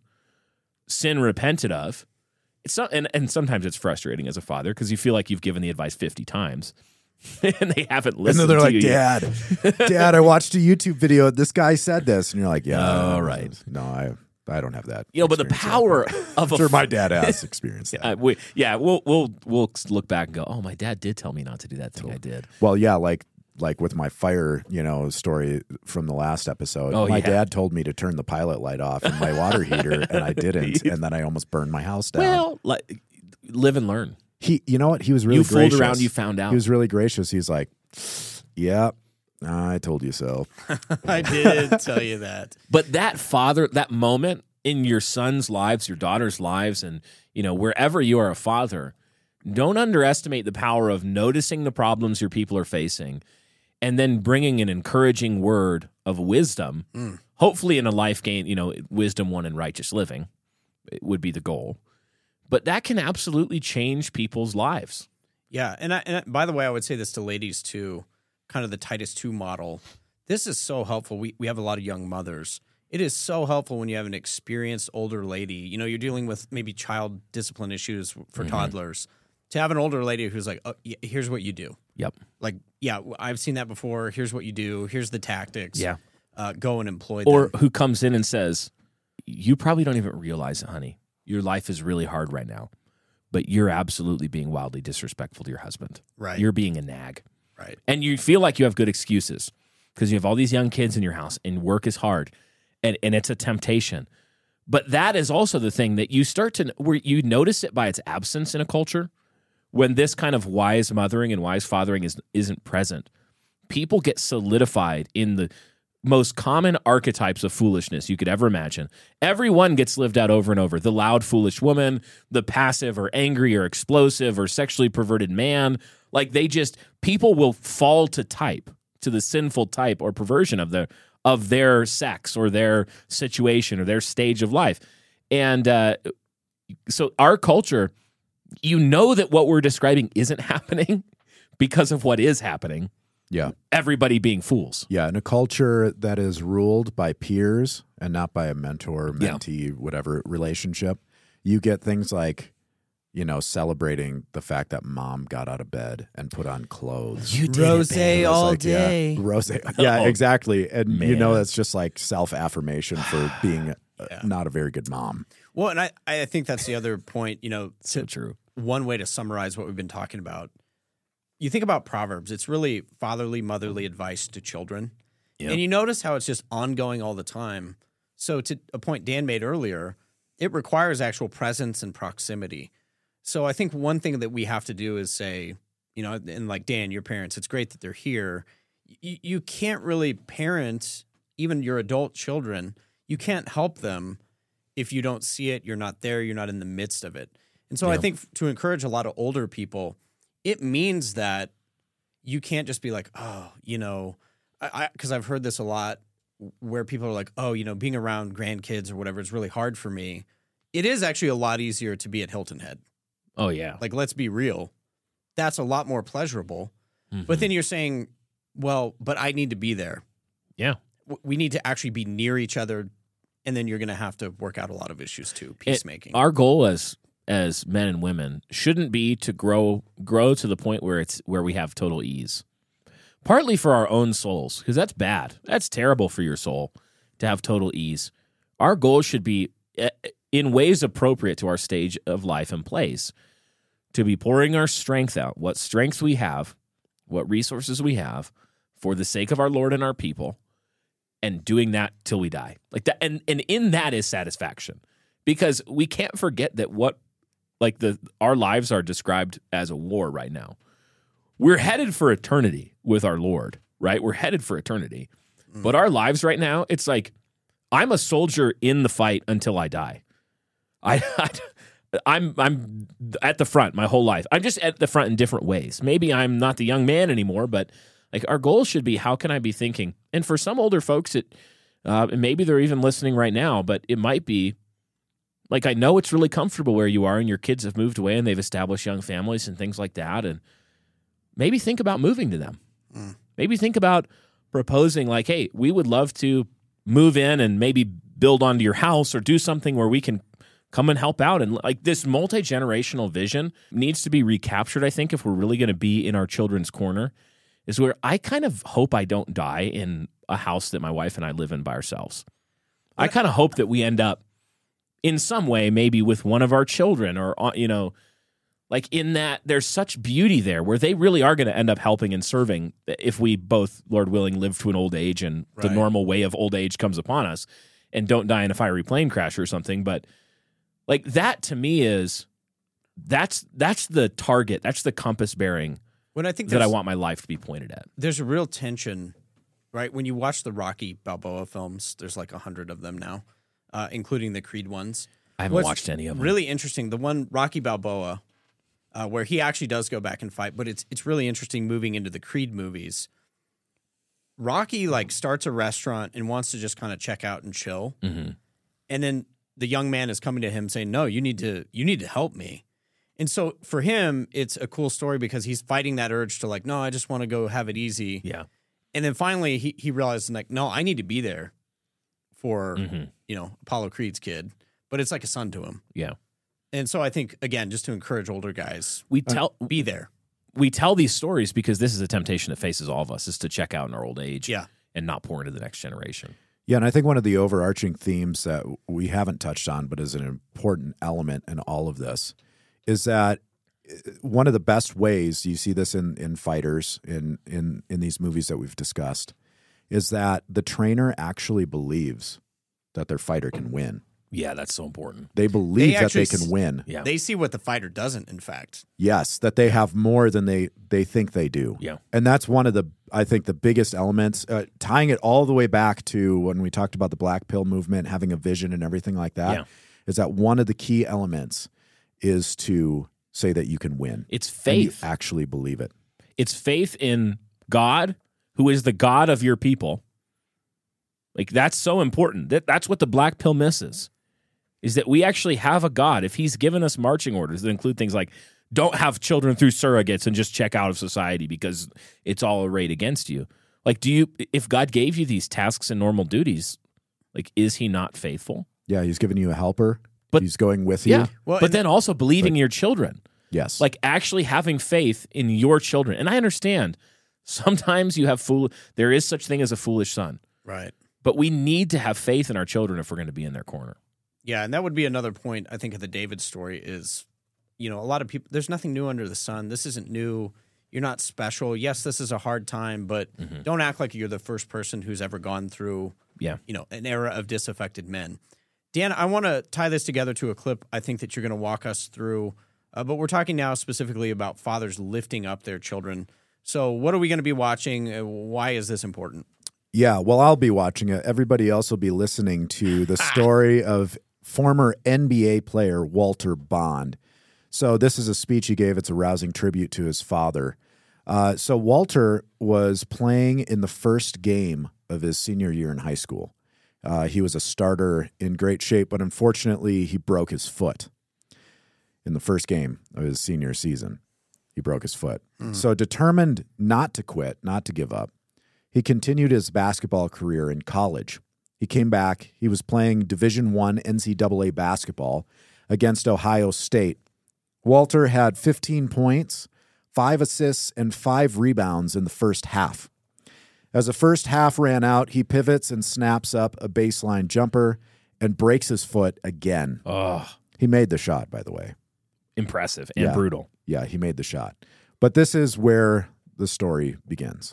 sin repented of. It's not, and, and sometimes it's frustrating as a father because you feel like you've given the advice fifty times and they haven't listened and then they're to like, you. Dad, Dad, I watched a YouTube video. This guy said this. And you're like, yeah, all right. No, I I don't have that. You know, but the power yet. of I'm sure a my dad has experienced that. Uh, we, yeah, we'll we'll we'll look back and go, oh, my dad did tell me not to do that thing. I did. Well, yeah, like like with my fire, you know, story from the last episode. Oh, my yeah. dad told me to turn the pilot light off in my water heater, and I didn't, and then I almost burned my house down. Well, like, live and learn. He, you know what? He was really you gracious. fooled around, you found out. He was really gracious. He's like, "Yeah, I told you so." I did tell you that. But that father, that moment in your son's lives, your daughter's lives, and you know wherever you are a father, don't underestimate the power of noticing the problems your people are facing, and then bringing an encouraging word of wisdom. Mm. Hopefully, in a life gain, you know, wisdom won in righteous living, it would be the goal. But that can absolutely change people's lives. Yeah, and, I, and I, by the way, I would say this to ladies too, kind of the Titus two model. This is so helpful. We we have a lot of young mothers. It is so helpful when you have an experienced older lady. You know, you're dealing with maybe child discipline issues for Mm-hmm. toddlers. To have an older lady who's like, oh, yeah, here's what you do. Yep. Like, yeah, I've seen that before. Here's what you do. Here's the tactics. Yeah. Uh, go and employ Or them. who comes in and says, you probably don't even realize it, honey. Your life is really hard right now, but you're absolutely being wildly disrespectful to your husband. Right. You're being a nag. Right. And you feel like you have good excuses because you have all these young kids in your house and work is hard and, and it's a temptation. But that is also the thing that you start to, where you notice it by its absence in a culture. When this kind of wise mothering and wise fathering is, isn't present, people get solidified in the most common archetypes of foolishness you could ever imagine. Everyone gets lived out over and over. The loud, foolish woman, the passive or angry or explosive or sexually perverted man. Like they just, people will fall to type, to the sinful type or perversion of their, of their sex or their situation or their stage of life. And uh, so our culture, you know that what we're describing isn't happening because of what is happening. Yeah. Everybody being fools. Yeah, in a culture that is ruled by peers and not by a mentor, mentee, yeah. whatever relationship, you get things like, you know, celebrating the fact that mom got out of bed and put on clothes. You did Rosé all like, day. Yeah, rosé. Yeah, Oh, exactly. And man. you know, that's just like self-affirmation for being uh, Yeah. not a very good mom. Well, and I, I think that's the other point, you know, So to, true. one way to summarize what we've been talking about. You think about Proverbs, it's really fatherly, motherly advice to children. Yep. And you notice how it's just ongoing all the time. So to a point Dan made earlier, it requires actual presence and proximity. So I think one thing that we have to do is say, you know, and like Dan, your parents, it's great that they're here. You, you can't really parent even your adult children. You can't help them if you don't see it, you're not there, you're not in the midst of it. And so Yeah. I think to encourage a lot of older people, it means that you can't just be like, oh, you know, I because I've heard this a lot where people are like, oh, you know, being around grandkids or whatever is really hard for me. It is actually a lot easier to be at Hilton Head. Oh, yeah. Like, let's be real. that's a lot more pleasurable. Mm-hmm. But then you're saying, well, but I need to be there. Yeah. W- We need to actually be near each other, and then you're going to have to work out a lot of issues too, peacemaking. It, our goal as as men and women shouldn't be to grow grow to the point where it's where we have total ease. Partly for our own souls, because that's bad. That's terrible for your soul to have total ease. Our goal should be, in ways appropriate to our stage of life and place, to be pouring our strength out, what strengths we have, what resources we have, for the sake of our Lord and our people, and doing that till we die. Like that, and, and in that is satisfaction. Because we can't forget that what like the our lives are described as a war right now. We're headed for eternity with our Lord, right? We're headed for eternity. Mm. But our lives right now, it's like I'm a soldier in the fight until I die. I, I I'm I'm at the front my whole life. I'm just at the front in different ways. Maybe I'm not the young man anymore, but like our goal should be, how can I be thinking? And for some older folks, it uh, maybe they're even listening right now, but it might be like, I know it's really comfortable where you are, and your kids have moved away and they've established young families and things like that. And maybe think about moving to them. Mm. Maybe think about proposing, like, hey, we would love to move in and maybe build onto your house or do something where we can come and help out. And like this multi-generational vision needs to be recaptured, I think, if we're really going to be in our children's corner, is where I kind of hope I don't die in a house that my wife and I live in by ourselves. I kind of hope that we end up in some way, maybe with one of our children, or, you know, like in that there's such beauty there where they really are going to end up helping and serving if we both, Lord willing, live to an old age and right. the normal way of old age comes upon us and don't die in a fiery plane crash or something. But like that to me is, that's that's the target. That's the compass bearing when I think that I want my life to be pointed at. There's a real tension, right? When you watch the Rocky Balboa films, there's like a hundred of them now. Uh, including the Creed ones. I haven't What's watched any of them. Really interesting. The one, Rocky Balboa, uh, where he actually does go back and fight, but it's it's really interesting moving into the Creed movies. Rocky like starts a restaurant and wants to just kind of check out and chill, mm-hmm. and then the young man is coming to him saying, "No, you need to you need to help me." And so for him, it's a cool story because he's fighting that urge to like, "No, I just want to go have it easy." Yeah, and then finally he he realizes like, "No, I need to be there for." Mm-hmm. you know, Apollo Creed's kid, but it's like a son to him. Yeah. And so I think, again, just to encourage older guys, we tell uh, be there. We tell these stories because this is a temptation that faces all of us, is to check out in our old age yeah. and not pour into the next generation. Yeah, and I think one of the overarching themes that we haven't touched on, but is an important element in all of this, is that one of the best ways, you see this in, in fighters, in, in, in these movies that we've discussed, is that the trainer actually believes that their fighter can win. Yeah, that's so important. They believe they that they can win. Yeah. They see what the fighter doesn't, in fact. Yes, that they have more than they, they think they do. Yeah. And that's one of the, I think, the biggest elements, uh, tying it all the way back to when we talked about the Black Pill movement, having a vision and everything like that, yeah. is that one of the key elements is to say that you can win. It's faith. And you actually believe it. It's faith in God, who is the God of your people. Like, that's so important. That That's what the Black Pill misses, is that we actually have a God. If he's given us marching orders that include things like, don't have children through surrogates and just check out of society because it's all arrayed against you. Like, do you, if God gave you these tasks and normal duties, like, is he not faithful? Yeah, he's giving you a helper, but he's going with you. Yeah, well, but then also believing but, your children. Yes. Like, actually having faith in your children. And I understand sometimes you have fool. There is such thing as a foolish son. Right. But we need to have faith in our children if we're going to be in their corner. Yeah, and that would be another point, I think, of the David story is, you know, a lot of people, there's nothing new under the sun. This isn't new. You're not special. Yes, this is a hard time, but mm-hmm. don't act like you're the first person who's ever gone through, yeah. you know, an era of disaffected men. Dan, I want to tie this together to a clip I think that you're going to walk us through, uh, but we're talking now specifically about fathers lifting up their children. So what are we going to be watching? Uh, why is this important? Yeah, well, I'll be watching it. Everybody else will be listening to the story of former N B A player Walter Bond. So this is a speech he gave. It's a rousing tribute to his father. Uh, so Walter was playing in the first game of his senior year in high school. Uh, he was a starter in great shape, but unfortunately he broke his foot in the first game of his senior season. He broke his foot. Mm. So determined not to quit, not to give up, he continued his basketball career in college. He came back. He was playing Division One N C double A basketball against Ohio State. Walter had fifteen points, five assists, and five rebounds in the first half. As the first half ran out, he pivots and snaps up a baseline jumper and breaks his foot again. Oh, he made the shot, by the way. Impressive and yeah. brutal. Yeah, he made the shot. But this is where the story begins.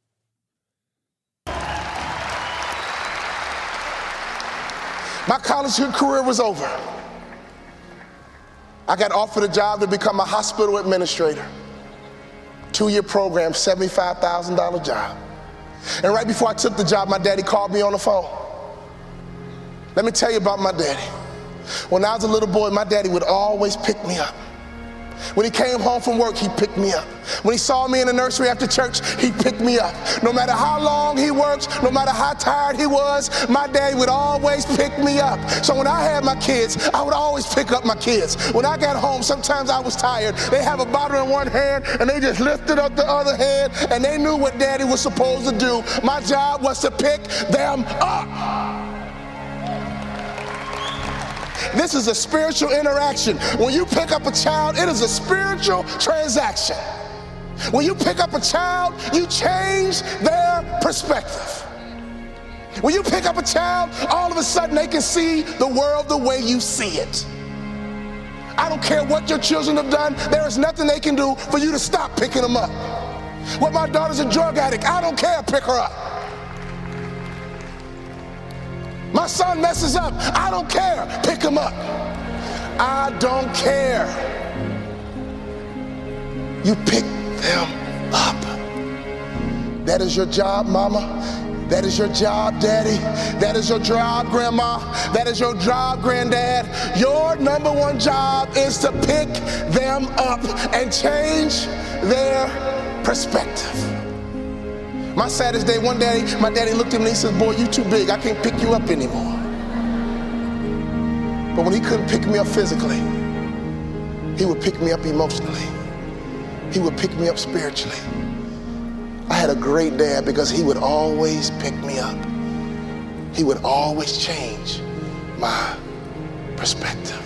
My college career was over. I got offered a job to become a hospital administrator. Two-year program, seventy-five thousand dollars job. And right before I took the job, my daddy called me on the phone. Let me tell you about my daddy. When I was a little boy, my daddy would always pick me up. When he came home from work, he picked me up. When he saw me in the nursery after church, he picked me up. No matter how long he worked, no matter how tired he was, my daddy would always pick me up. So when I had my kids, I would always pick up my kids. When I got home, sometimes I was tired. They have a bottle in one hand, and they just lifted up the other hand, and they knew what daddy was supposed to do. My job was to pick them up. This is a spiritual interaction. When you pick up a child, it is a spiritual transaction. When you pick up a child, you change their perspective. When you pick up a child, all of a sudden they can see the world the way you see it. I don't care what your children have done, there is nothing they can do for you to stop picking them up. Well, my daughter's a drug addict, I don't care, pick her up. My son messes up, I don't care, pick him up. I don't care. You pick them up. That is your job, mama. That is your job, daddy. That is your job, grandma. That is your job, granddad. Your number one job is to pick them up and change their perspective. My saddest day, one day, my daddy looked at me and he said, boy, you too big. I can't pick you up anymore. But when he couldn't pick me up physically, he would pick me up emotionally. He would pick me up spiritually. I had a great dad because he would always pick me up. He would always change my perspective.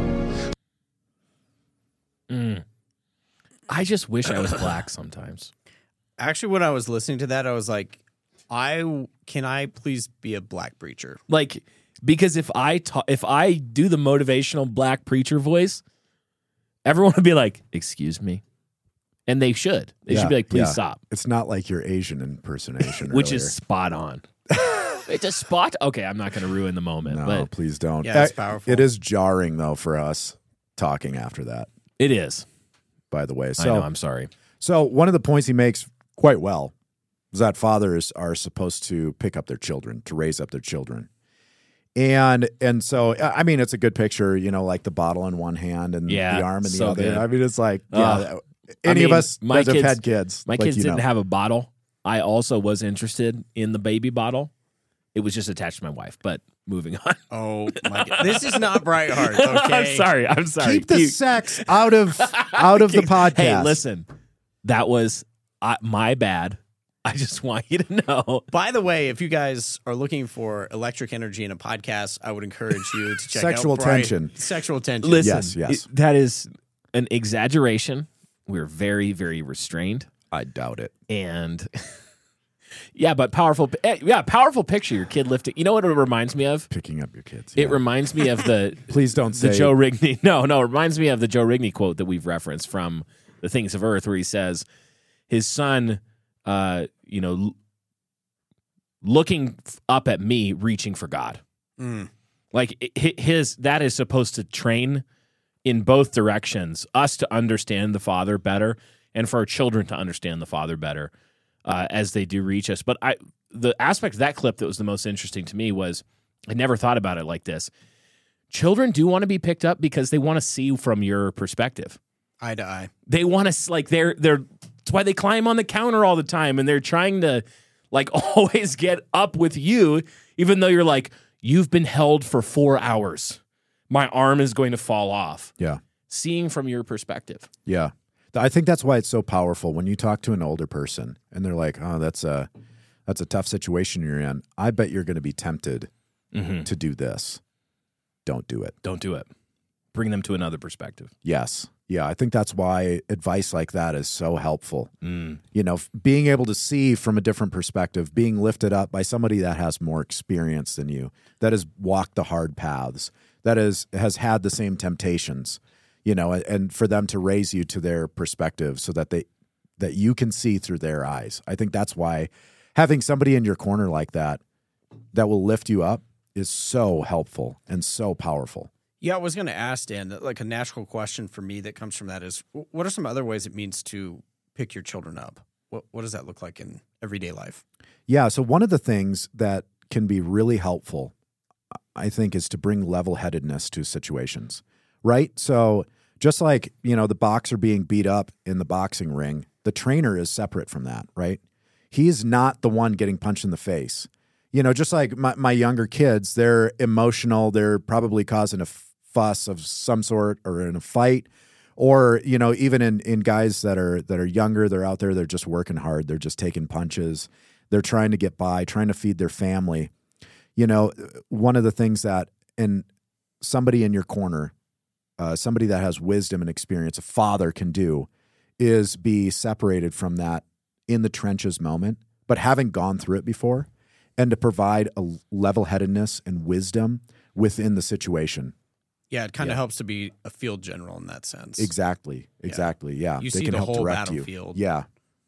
Mm. I just wish I was black sometimes. Actually, when I was listening to that, I was like, I can I please be a black preacher? Like, because if I ta- if I do the motivational black preacher voice, everyone would be like, excuse me. And they should. They Yeah, should be like, please yeah. stop. It's not like your Asian impersonation. Which earlier. is spot on. It's a spot. Okay, I'm not going to ruin the moment. No, but please don't. Yeah, it's Uh, powerful. It is jarring, though, for us talking after that, it is. by the way. I So, know, I'm sorry. so one of the points he makes quite well is that fathers are supposed to pick up their children, to raise up their children. And and so, I mean, it's a good picture, you know, like the bottle in one hand and Yeah, the arm in the so other. good. I mean, it's like, yeah, Uh, any I of mean, us my that have kids- had kids. My like, kids you didn't know. have a bottle. I also was interested in the baby bottle. It was just attached to my wife, but moving on. Oh my god, this is not Brightheart. Okay, I'm sorry. I'm sorry. Keep the You- sex out of out of the podcast. Hey, listen, that was uh, my bad. I just want you to know. By the way, if you guys are looking for electric energy in a podcast, I would encourage you to check Sexual out Bright- tension. Sexual tension. Listen, Yes, yes. it- that is an exaggeration. We're very, very restrained, I doubt it. and yeah, but powerful. eh, Yeah, powerful picture. Your kid lifting. You know what it reminds me of? Picking up your kids. It yeah. reminds me of the Please don't the say Joe Rigney. No, no, it reminds me of the Joe Rigney quote that we've referenced from The Things of Earth, where he says his son, uh, you know, l- looking f- up at me, reaching for God. Mm. Like it- hi- his that is supposed to train in both directions, us to understand the Father better, and for our children to understand the Father better uh, as they do reach us. But I, the aspect of that clip that was the most interesting to me was I never thought about it like this. Children do want to be picked up because they want to see from your perspective. Eye to eye. They want to like they're they're. That's why they climb on the counter all the time, and they're trying to like always get up with you, even though you're like, you've been held for four hours. My arm is going to fall off. Yeah. Seeing from your perspective. Yeah. I think that's why it's so powerful when you talk to an older person and they're like, oh, that's a, that's a tough situation you're in. I bet you're going to be tempted Mm-hmm. to do this. Don't do it. Don't do it. Bring them to another perspective. Yes. Yeah, I think that's why advice like that is so helpful. Mm. You know, f- being able to see from a different perspective, being lifted up by somebody that has more experience than you, that has walked the hard paths, that is has had the same temptations, you know, and, and for them to raise you to their perspective so that they that you can see through their eyes. I think that's why having somebody in your corner like that that will lift you up is so helpful and so powerful. Yeah, I was going to ask, Dan, that, like a natural question for me that comes from that is, what are some other ways it means to pick your children up? What what does that look like in everyday life? Yeah, so one of the things that can be really helpful, I think, is to bring level-headedness to situations, right? So just like, you know, the boxer being beat up in the boxing ring, the trainer is separate from that, right? He's not the one getting punched in the face. You know, just like my, my younger kids, they're emotional. They're probably causing a fuss of some sort or in a fight. Or, you know, even in, in guys that are that are younger, they're out there, they're just working hard. They're just taking punches. They're trying to get by, trying to feed their family. You know, one of the things that, and somebody in your corner, uh, somebody that has wisdom and experience, a father can do, is be separated from that in the trenches moment, but having gone through it before, and to provide a level-headedness and wisdom within the situation. Yeah, it kind of Yeah. helps to be a field general in that sense. Exactly. Exactly. Yeah. You They see can the help whole direct you. battlefield. Yeah.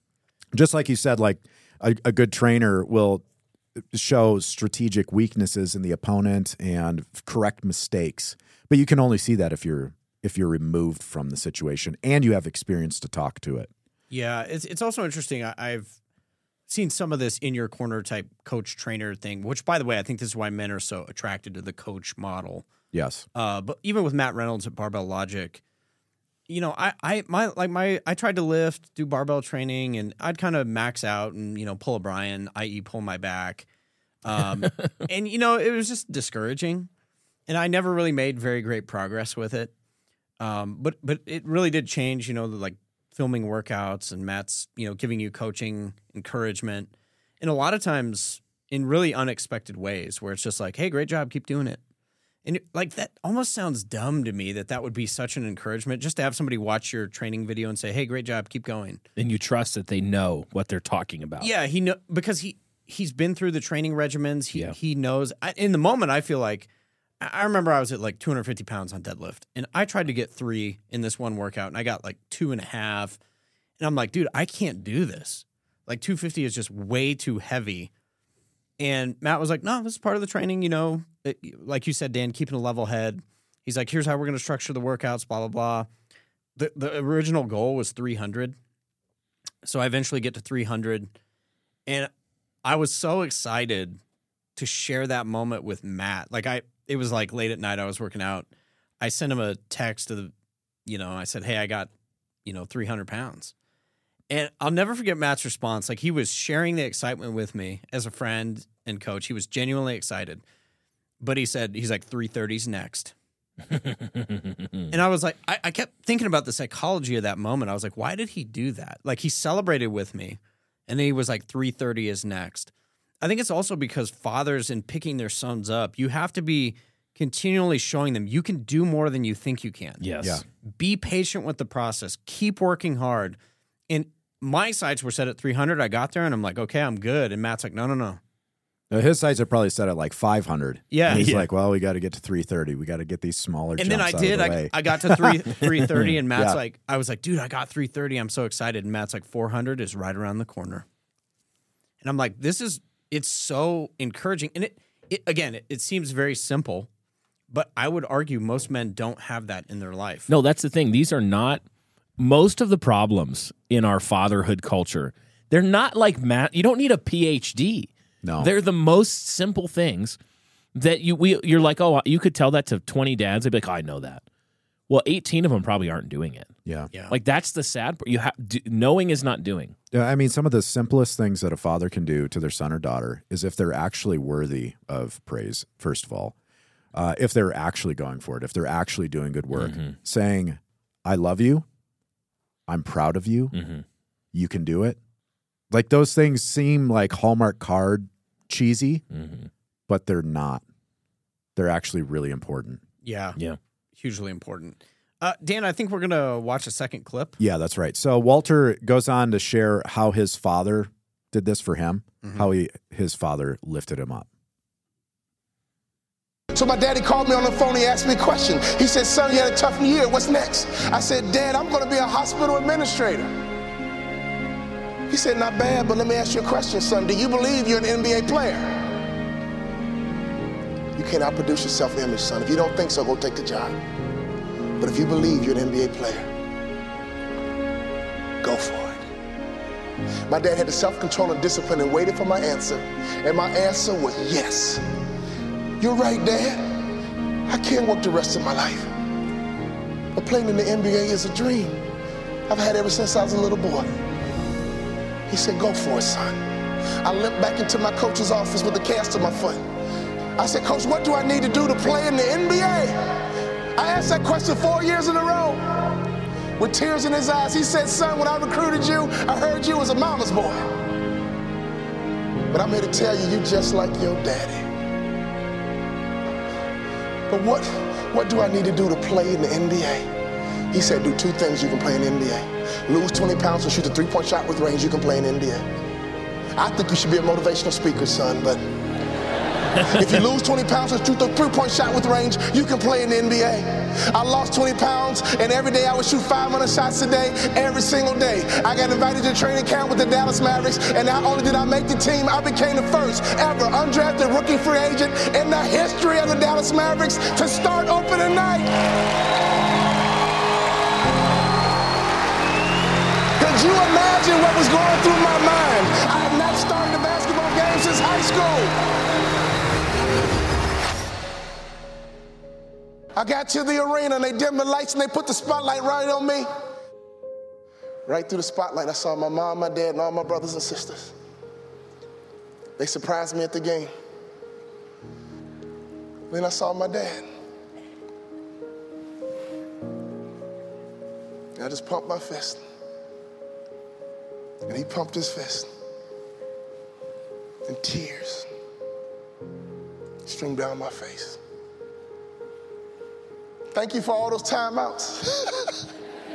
Just like you said, like a, a good trainer will show strategic weaknesses in the opponent and correct mistakes. But you can only see that if you're if you're removed from the situation and you have experience to talk to it. Yeah, it's it's also interesting. I, I've seen some of this in your corner type coach trainer thing, which, by the way, I think this is why men are so attracted to the coach model. Yes. Uh, but even with Matt Reynolds at Barbell Logic, you know, I, I, my, like my, I tried to lift, do barbell training, and I'd kind of max out and, you know, pull a Brian, that is pull my back. Um, and, you know, it was just discouraging. And I never really made very great progress with it. Um, but, but it really did change, you know, the, like filming workouts and Matt's, you know, giving you coaching, encouragement. And a lot of times in really unexpected ways where it's just like, hey, great job, keep doing it. And it, like that almost sounds dumb to me that that would be such an encouragement just to have somebody watch your training video and say, hey, great job, keep going. And you trust that they know what they're talking about. Yeah, he know because he he's been through the training regimens. He Yeah. he knows. I, in the moment, I feel like I I remember I was at like two hundred fifty pounds on deadlift, and I tried to get three in this one workout, and I got like two and a half, and I'm like, dude, I can't do this. Like two fifty is just way too heavy. And Matt was like, no, this is part of the training, you know. It, like you said, Dan, keeping a level head. He's like, here's how we're going to structure the workouts, blah, blah, blah. The the original goal was three hundred. So I eventually get to three hundred. And I was so excited to share that moment with Matt. Like I, it was like late at night, I was working out. I sent him a text to the, you know, I said, hey, I got, you know, three hundred pounds. And I'll never forget Matt's response. Like he was sharing the excitement with me as a friend and coach. He was genuinely excited. But he said, he's like, three thirty's next. And I was like, I, I kept thinking about the psychology of that moment. I was like, why did he do that? Like he celebrated with me. And then he was like, three thirty is next. I think it's also because fathers, in picking their sons up, you have to be continually showing them you can do more than you think you can. Yes. Yeah. Be patient with the process. Keep working hard. And my sights were set at three hundred. I got there and I'm like, okay, I'm good. And Matt's like, no, no, no. Now, his sights are probably set at like five hundred. Yeah. And he's Yeah. like, well, we got to get to three thirty. We got to get these smaller And then I jumps did. out of the I, way. I got to three three thirty, and Matt's Yeah. like, I was like, dude, I got three thirty. I'm so excited. And Matt's like, four hundred is right around the corner. And I'm like, this is it's so encouraging. And it, it again, it, it seems very simple, but I would argue most men don't have that in their life. No, that's the thing. These are not most of the problems in our fatherhood culture. They're not like math. You don't need a P H D. No. They're the most simple things that you we you're like, oh, you could tell that to twenty dads. They'd be like, oh, I know that. Well, eighteen of them probably aren't doing it. Yeah. Yeah. Like that's the sad part. You have knowing is not doing. Yeah, I mean, some of the simplest things that a father can do to their son or daughter is if they're actually worthy of praise, first of all, uh, if they're actually going for it, if they're actually doing good work, saying, I love you, I'm proud of you. Mm-hmm. You can do it. Like those things seem like Hallmark card cheesy, Mm-hmm. but they're not. They're actually really important. Yeah. Yeah. Hugely important. Uh, Dan, I think we're going to watch a second clip. Yeah, that's right. So Walter goes on to share how his father did this for him, Mm-hmm. how he his father lifted him up. So my daddy called me on the phone. He asked me a question. He said, son, you had a tough year. What's next? I said, Dad, I'm going to be a hospital administrator. He said, not bad, but let me ask you a question, son. Do you believe you're an N B A player? You can't outproduce your self-image, son. If you don't think so, go take the job. But if you believe you're an N B A player, go for it. My dad had the self-control and discipline and waited for my answer. And my answer was yes. You're right, Dad. I can't work the rest of my life. But playing in the N B A is a dream I've had ever since I was a little boy. He said, go for it, son. I limped back into my coach's office with a cast on my foot. I said, Coach, what do I need to do to play in the N B A? I asked that question four years in a row. With tears in his eyes, he said, son, when I recruited you, I heard you was a mama's boy. But I'm here to tell you, you're just like your daddy. But what, what do I need to do to play in the N B A? He said, do two things you can play in the N B A. Lose twenty pounds and shoot a three-point shot with range, you can play in the N B A. I think you should be a motivational speaker, son, but if you lose twenty pounds and shoot the three-point shot with range, you can play in the N B A. I lost twenty pounds, and every day I would shoot five hundred shots a day, every single day. I got invited to training camp with the Dallas Mavericks, and not only did I make the team, I became the first ever undrafted rookie free agent in the history of the Dallas Mavericks to start opening night. Could you imagine what was going through my mind? I had not started a basketball game since high school. I got to the arena and they dimmed the lights and they put the spotlight right on me. Right through the spotlight, I saw my mom, my dad, and all my brothers and sisters. They surprised me at the game. Then I saw my dad. And I just pumped my fist. And he pumped his fist. And tears streamed down my face. Thank you for all those timeouts.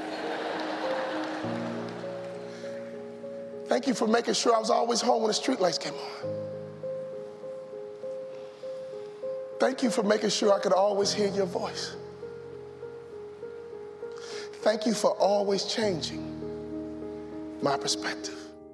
Thank you for making sure I was always home when the streetlights came on. Thank you for making sure I could always hear your voice. Thank you for always changing my perspective.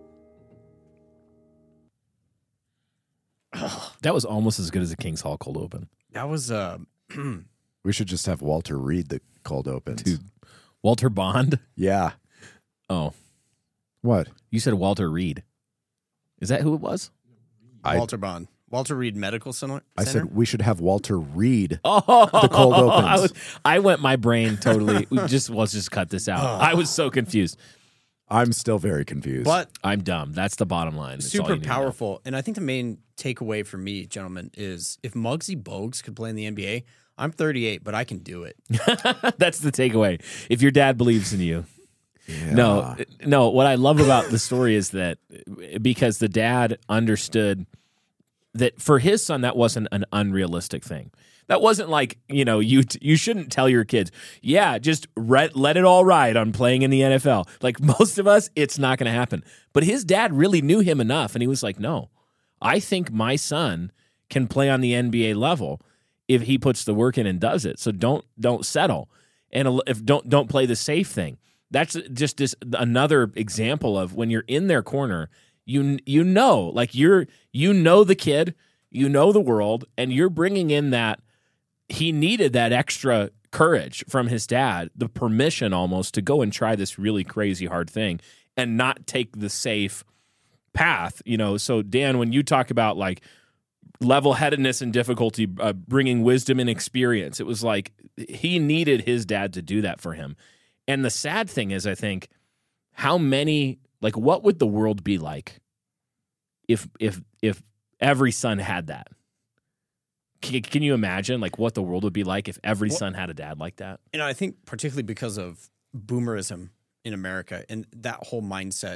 That was almost as good as the Kings Hall cold open. That was uh We should just have Walter read the cold opens. Dude, Walter Bond? Yeah. Oh, What? you said Walter Reed. Is that who it was? I- Walter Bond. Walter Reed Medical Center. I said we should have Walter read Oh, the cold opens. I, was, I went my brain totally. we just let's just cut this out. I was so confused. I'm still very confused. But I'm dumb. That's the bottom line. That's all super you need to know. powerful. And I think the main takeaway for me, gentlemen, is if Muggsy Bogues could play in the N B A, I'm thirty-eight, but I can do it. That's the takeaway. If your dad believes in you. Yeah. No, no. What I love about the story is that because the dad understood that for his son, that wasn't an unrealistic thing. That wasn't like, you know, you you shouldn't tell your kids, yeah, just re- let it all ride on playing in the N F L. Like most of us, it's not going to happen. But his dad really knew him enough, and he was like, no, I think my son can play on the N B A level if he puts the work in and does it. So don't don't settle, and if don't don't play the safe thing. That's just this another example of when you're in their corner, you you know, like you're you know the kid, you know the world, and you're bringing in that he needed that extra courage from his dad, the permission almost to go and try this really crazy hard thing and not take the safe path. You know, so Dan, when you talk about like level-headedness and difficulty, uh, bringing wisdom and experience, it was like he needed his dad to do that for him. And the sad thing is, I think, how many, like, what would the world be like if if if every son had that? Can, can you imagine, like, what the world would be like if every Well, son had a dad like that? And I think particularly because of boomerism in America, and that whole mindset.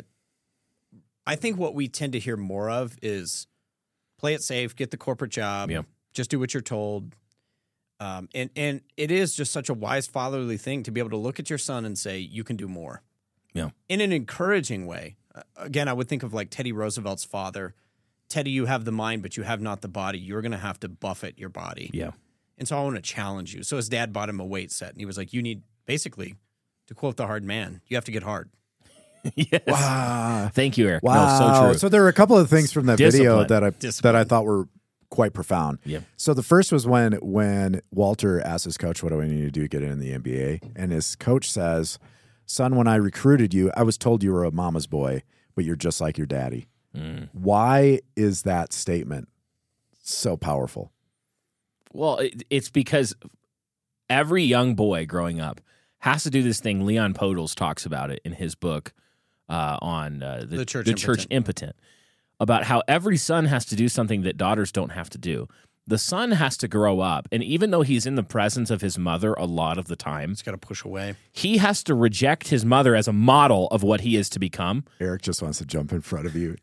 I think what we tend to hear more of is play it safe, get the corporate job, Yeah. just do what you're told. Um, and, and it is just such a wise fatherly thing to be able to look at your son and say, you can do more. Yeah. In an encouraging way. Uh, again, I would think of like Teddy Roosevelt's father. Teddy, you have the mind, but you have not the body. You're going to have to buffet your body. Yeah. And so I want to challenge you. So his dad bought him a weight set, and he was like, you need, basically, to quote the hard man, you have to get hard. Yes. Wow. Thank you, Eric. Wow. No, so true. So there were a couple of things from that video Discipline. that I Discipline. that I thought were quite profound. Yeah. So the first was when when Walter asked his coach, "What do I need to do to get in the N B A?" And his coach says, "Son, when I recruited you, I was told you were a mama's boy, but you're just like your daddy." Mm. Why is that statement so powerful? Well, it, it's because every young boy growing up has to do this thing. Leon Podolz talks about it in his book uh, on uh, the, The Church the Impotent. Church Impotent, about how every son has to do something that daughters don't have to do. The son has to grow up, and even though he's in the presence of his mother a lot of the time, He's got to push away. he has to reject his mother as a model of what he is to become. Eric just wants to jump in front of you.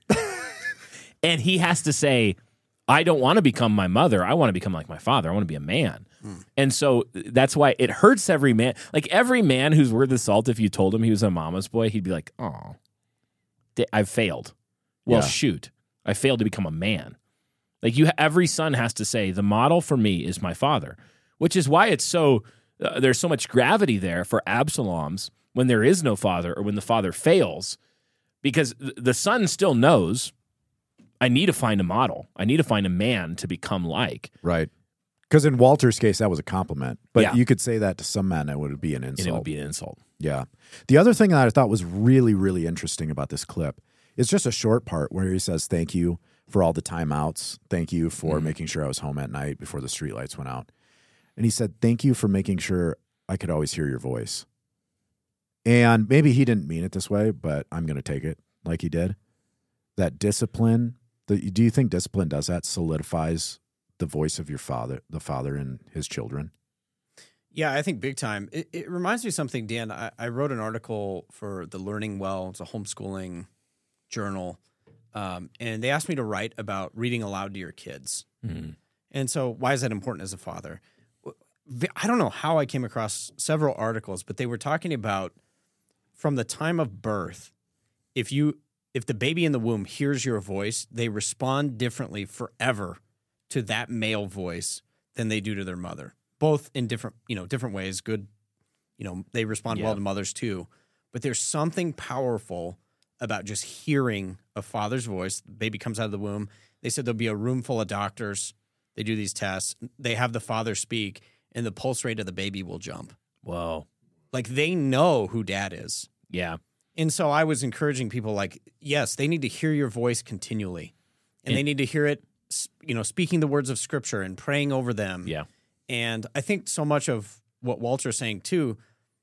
And he has to say, I don't want to become my mother. I want to become like my father. I want to be a man. Mm. And so that's why it hurts every man. Like every man who's worth the salt, if you told him he was a mama's boy, he'd be like, oh, I've failed. Well, Yeah. shoot, I failed to become a man. Like you, every son has to say, the model for me is my father, which is why it's so, uh, there's so much gravity there for Absalom's when there is no father or when the father fails, because th- the son still knows, I need to find a model. I need to find a man to become like. Right. Because in Walter's case, that was a compliment. But Yeah. you could say that to some men, it would be an insult. And it would be an insult. Yeah. The other thing that I thought was really, really interesting about this clip is just a short part where he says, thank you for all the timeouts. Thank you for Mm-hmm. making sure I was home at night before the streetlights went out. And he said, thank you for making sure I could always hear your voice. And maybe he didn't mean it this way, but I'm going to take it like he did. That discipline, the, do you think discipline does that, solidifies the voice of your father, the father and his children? Yeah, I think big time. It, it reminds me of something, Dan. I, I wrote an article for the Learning Well. It's a homeschooling journal. Um, and they asked me to write about reading aloud to your kids. Mm-hmm. And so why is that important as a father? I don't know how I came across several articles, but they were talking about from the time of birth, if you if the baby in the womb hears your voice, they respond differently forever to that male voice than they do to their mother. Both in different, you know, different ways. Good, you know, they respond Yeah. well to mothers too. But there's something powerful about just hearing a father's voice. The baby comes out of the womb. They said there'll be a room full of doctors. They do these tests. They have the father speak, and the pulse rate of the baby will jump. Whoa. Like they know who dad is. Yeah. And so I was encouraging people like, yes, they need to hear your voice continually. And, And- they need to hear it, you know, speaking the words of scripture and praying over them. Yeah. And I think so much of what Walter's saying too,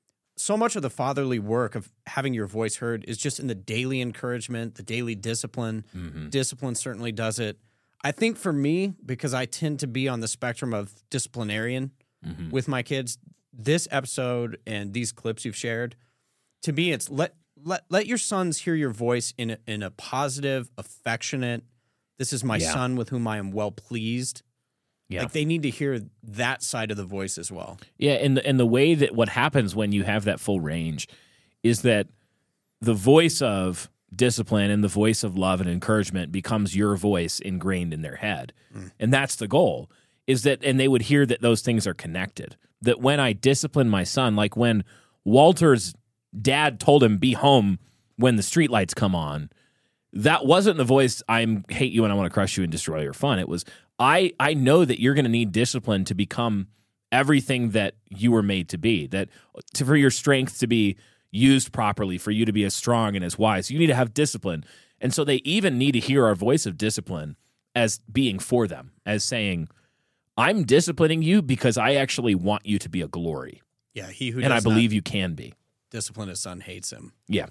so much of the fatherly work of having your voice heard is just in the daily encouragement, the daily discipline. Mm-hmm. Discipline certainly does it. I think for me, because I tend to be on the spectrum of disciplinarian Mm-hmm. with my kids, this episode and these clips you've shared, to me, it's let let let your sons hear your voice in a, in a positive, affectionate, this is my Yeah. son with whom I am well pleased. Yeah. Like they need to hear that side of the voice as well. Yeah, and the, and the way that what happens when you have that full range is that the voice of discipline and the voice of love and encouragement becomes your voice ingrained in their head. Mm. And that's the goal, is that, and they would hear that those things are connected. That when I discipline my son, like when Walter's dad told him, be home when the streetlights come on, that wasn't the voice, I hate you and I want to crush you and destroy your fun. It was, I, I know that you're going to need discipline to become everything that you were made to be, that to, for your strength to be used properly, for you to be as strong and as wise, you need to have discipline. And so they even need to hear our voice of discipline as being for them, as saying, I'm disciplining you because I actually want you to be a glory. Yeah, he who And I does believe not you can be. discipline his son hates him. Yeah.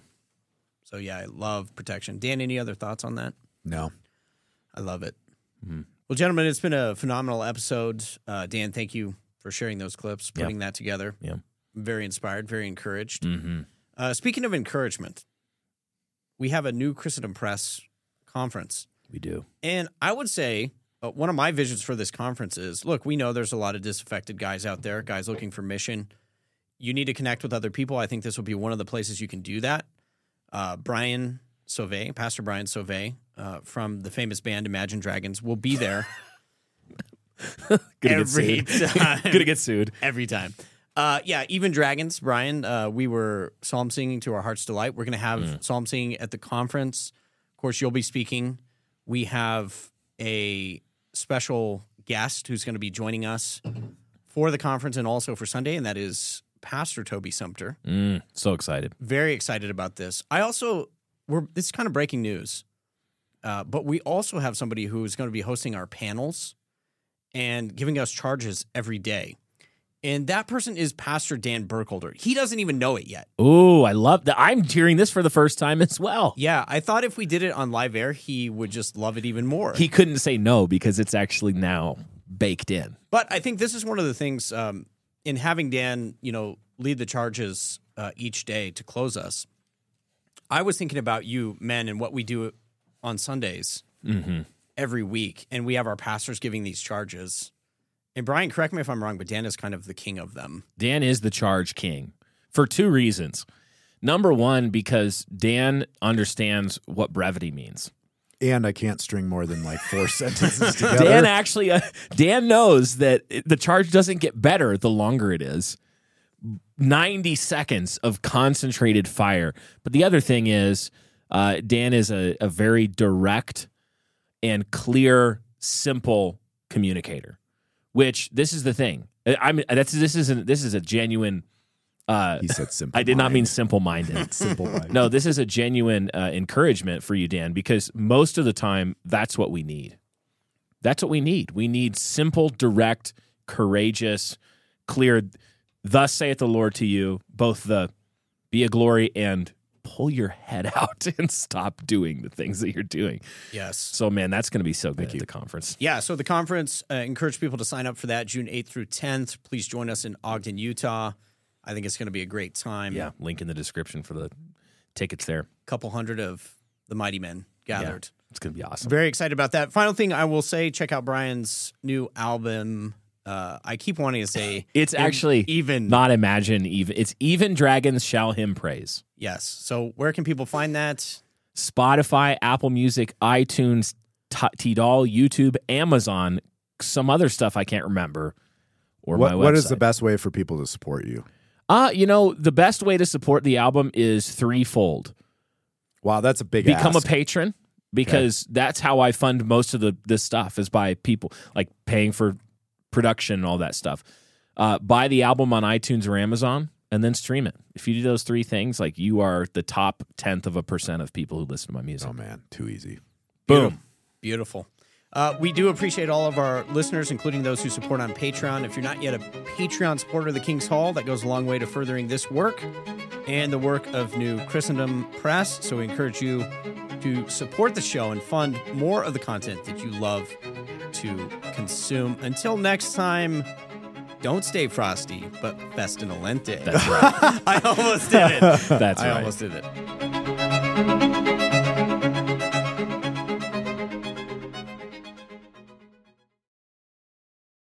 So yeah, I love protection. Dan, any other thoughts on that? No. I love it. Mm-hmm. Well, gentlemen, it's been a phenomenal episode. Uh, Dan, thank you for sharing those clips, putting that together. Yeah. I'm very inspired, very encouraged. Mm-hmm. Uh, speaking of encouragement, we have a new Christendom Press conference. We do. And I would say uh, one of my visions for this conference is, look, we know there's a lot of disaffected guys out there, guys looking for mission. You need to connect with other people. I think this will be one of the places you can do that. Uh, Brian Sauvé, Pastor Brian Sauvé, uh, from the famous band Imagine Dragons, will be there every time. Gonna get sued. Every time. Uh, yeah, even Dragons, Brian. Uh, we were psalm singing to our heart's delight. We're going to have mm. psalm singing at the conference. Of course, you'll be speaking. We have a special guest who's going to be joining us for the conference and also for Sunday, and that is Pastor Toby Sumter. Mm, so excited. Very excited about this. I also, we're this is kind of breaking news, uh, but we also have somebody who's going to be hosting our panels and giving us charges every day. And that person is Pastor Dan Burkholder. He doesn't even know it yet. Ooh, I love that. I'm hearing this for the first time as well. Yeah, I thought if we did it on live air, he would just love it even more. He couldn't say no because it's actually now baked in. But I think this is one of the things um, in having Dan, you know, lead the charges uh, each day to close us. I was thinking about you, men, and what we do on Sundays mm-hmm. every week. And we have our pastors giving these charges. And Brian, correct me if I'm wrong, but Dan is kind of the king of them. Dan is the charge king for two reasons. Number one, because Dan understands what brevity means. And I can't string more than like four sentences together. Dan actually, uh, Dan knows that the charge doesn't get better the longer it is. ninety seconds of concentrated fire. But the other thing is, uh, Dan is a, a very direct and clear, simple communicator. Which this is the thing. I mean, that's this isn't this is a genuine. Uh, he said simple. I did not mind. mean simple-minded. Simple mind. No, this is a genuine uh, encouragement for you, Dan, because most of the time that's what we need. That's what we need. We need simple, direct, courageous, clear. Thus saith the Lord to you, both the be a glory and pull your head out and stop doing the things that you're doing. Yes. So, man, that's going to be so good at the conference. Yeah, so the conference, uh, encourage people to sign up for that June eighth through tenth. Please join us in Ogden, Utah. I think it's going to be a great time. Yeah, link in the description for the tickets there. A couple hundred of the mighty men gathered. Yeah, it's going to be awesome. Very excited about that. Final thing I will say, check out Brian's new album. Uh, I keep wanting to say it's actually even not Imagine even. It's Even Dragons Shall Him Praise. Yes. So where can people find that? Spotify, Apple Music, iTunes, T- Tidal, YouTube, Amazon, some other stuff I can't remember. Or what, my website. What is the best way for people to support you? Uh, you know, the best way to support the album is threefold. Wow, that's a big Become ask. a patron, because okay. that's how I fund most of the this stuff is by people, like paying for production and all that stuff. Uh, buy the album on iTunes or Amazon and then stream it. If you do those three things, like you are the top tenth of a percent of people who listen to my music. Oh man, too easy. Boom. Beautiful. Uh, we do appreciate all of our listeners, including those who support on Patreon. If you're not yet a Patreon supporter of the King's Hall, that goes a long way to furthering this work and the work of New Christendom Press. So we encourage you to support the show and fund more of the content that you love to consume. Until next time, don't stay frosty, but festinolente. That's right. I almost did it. That's I right. almost did it.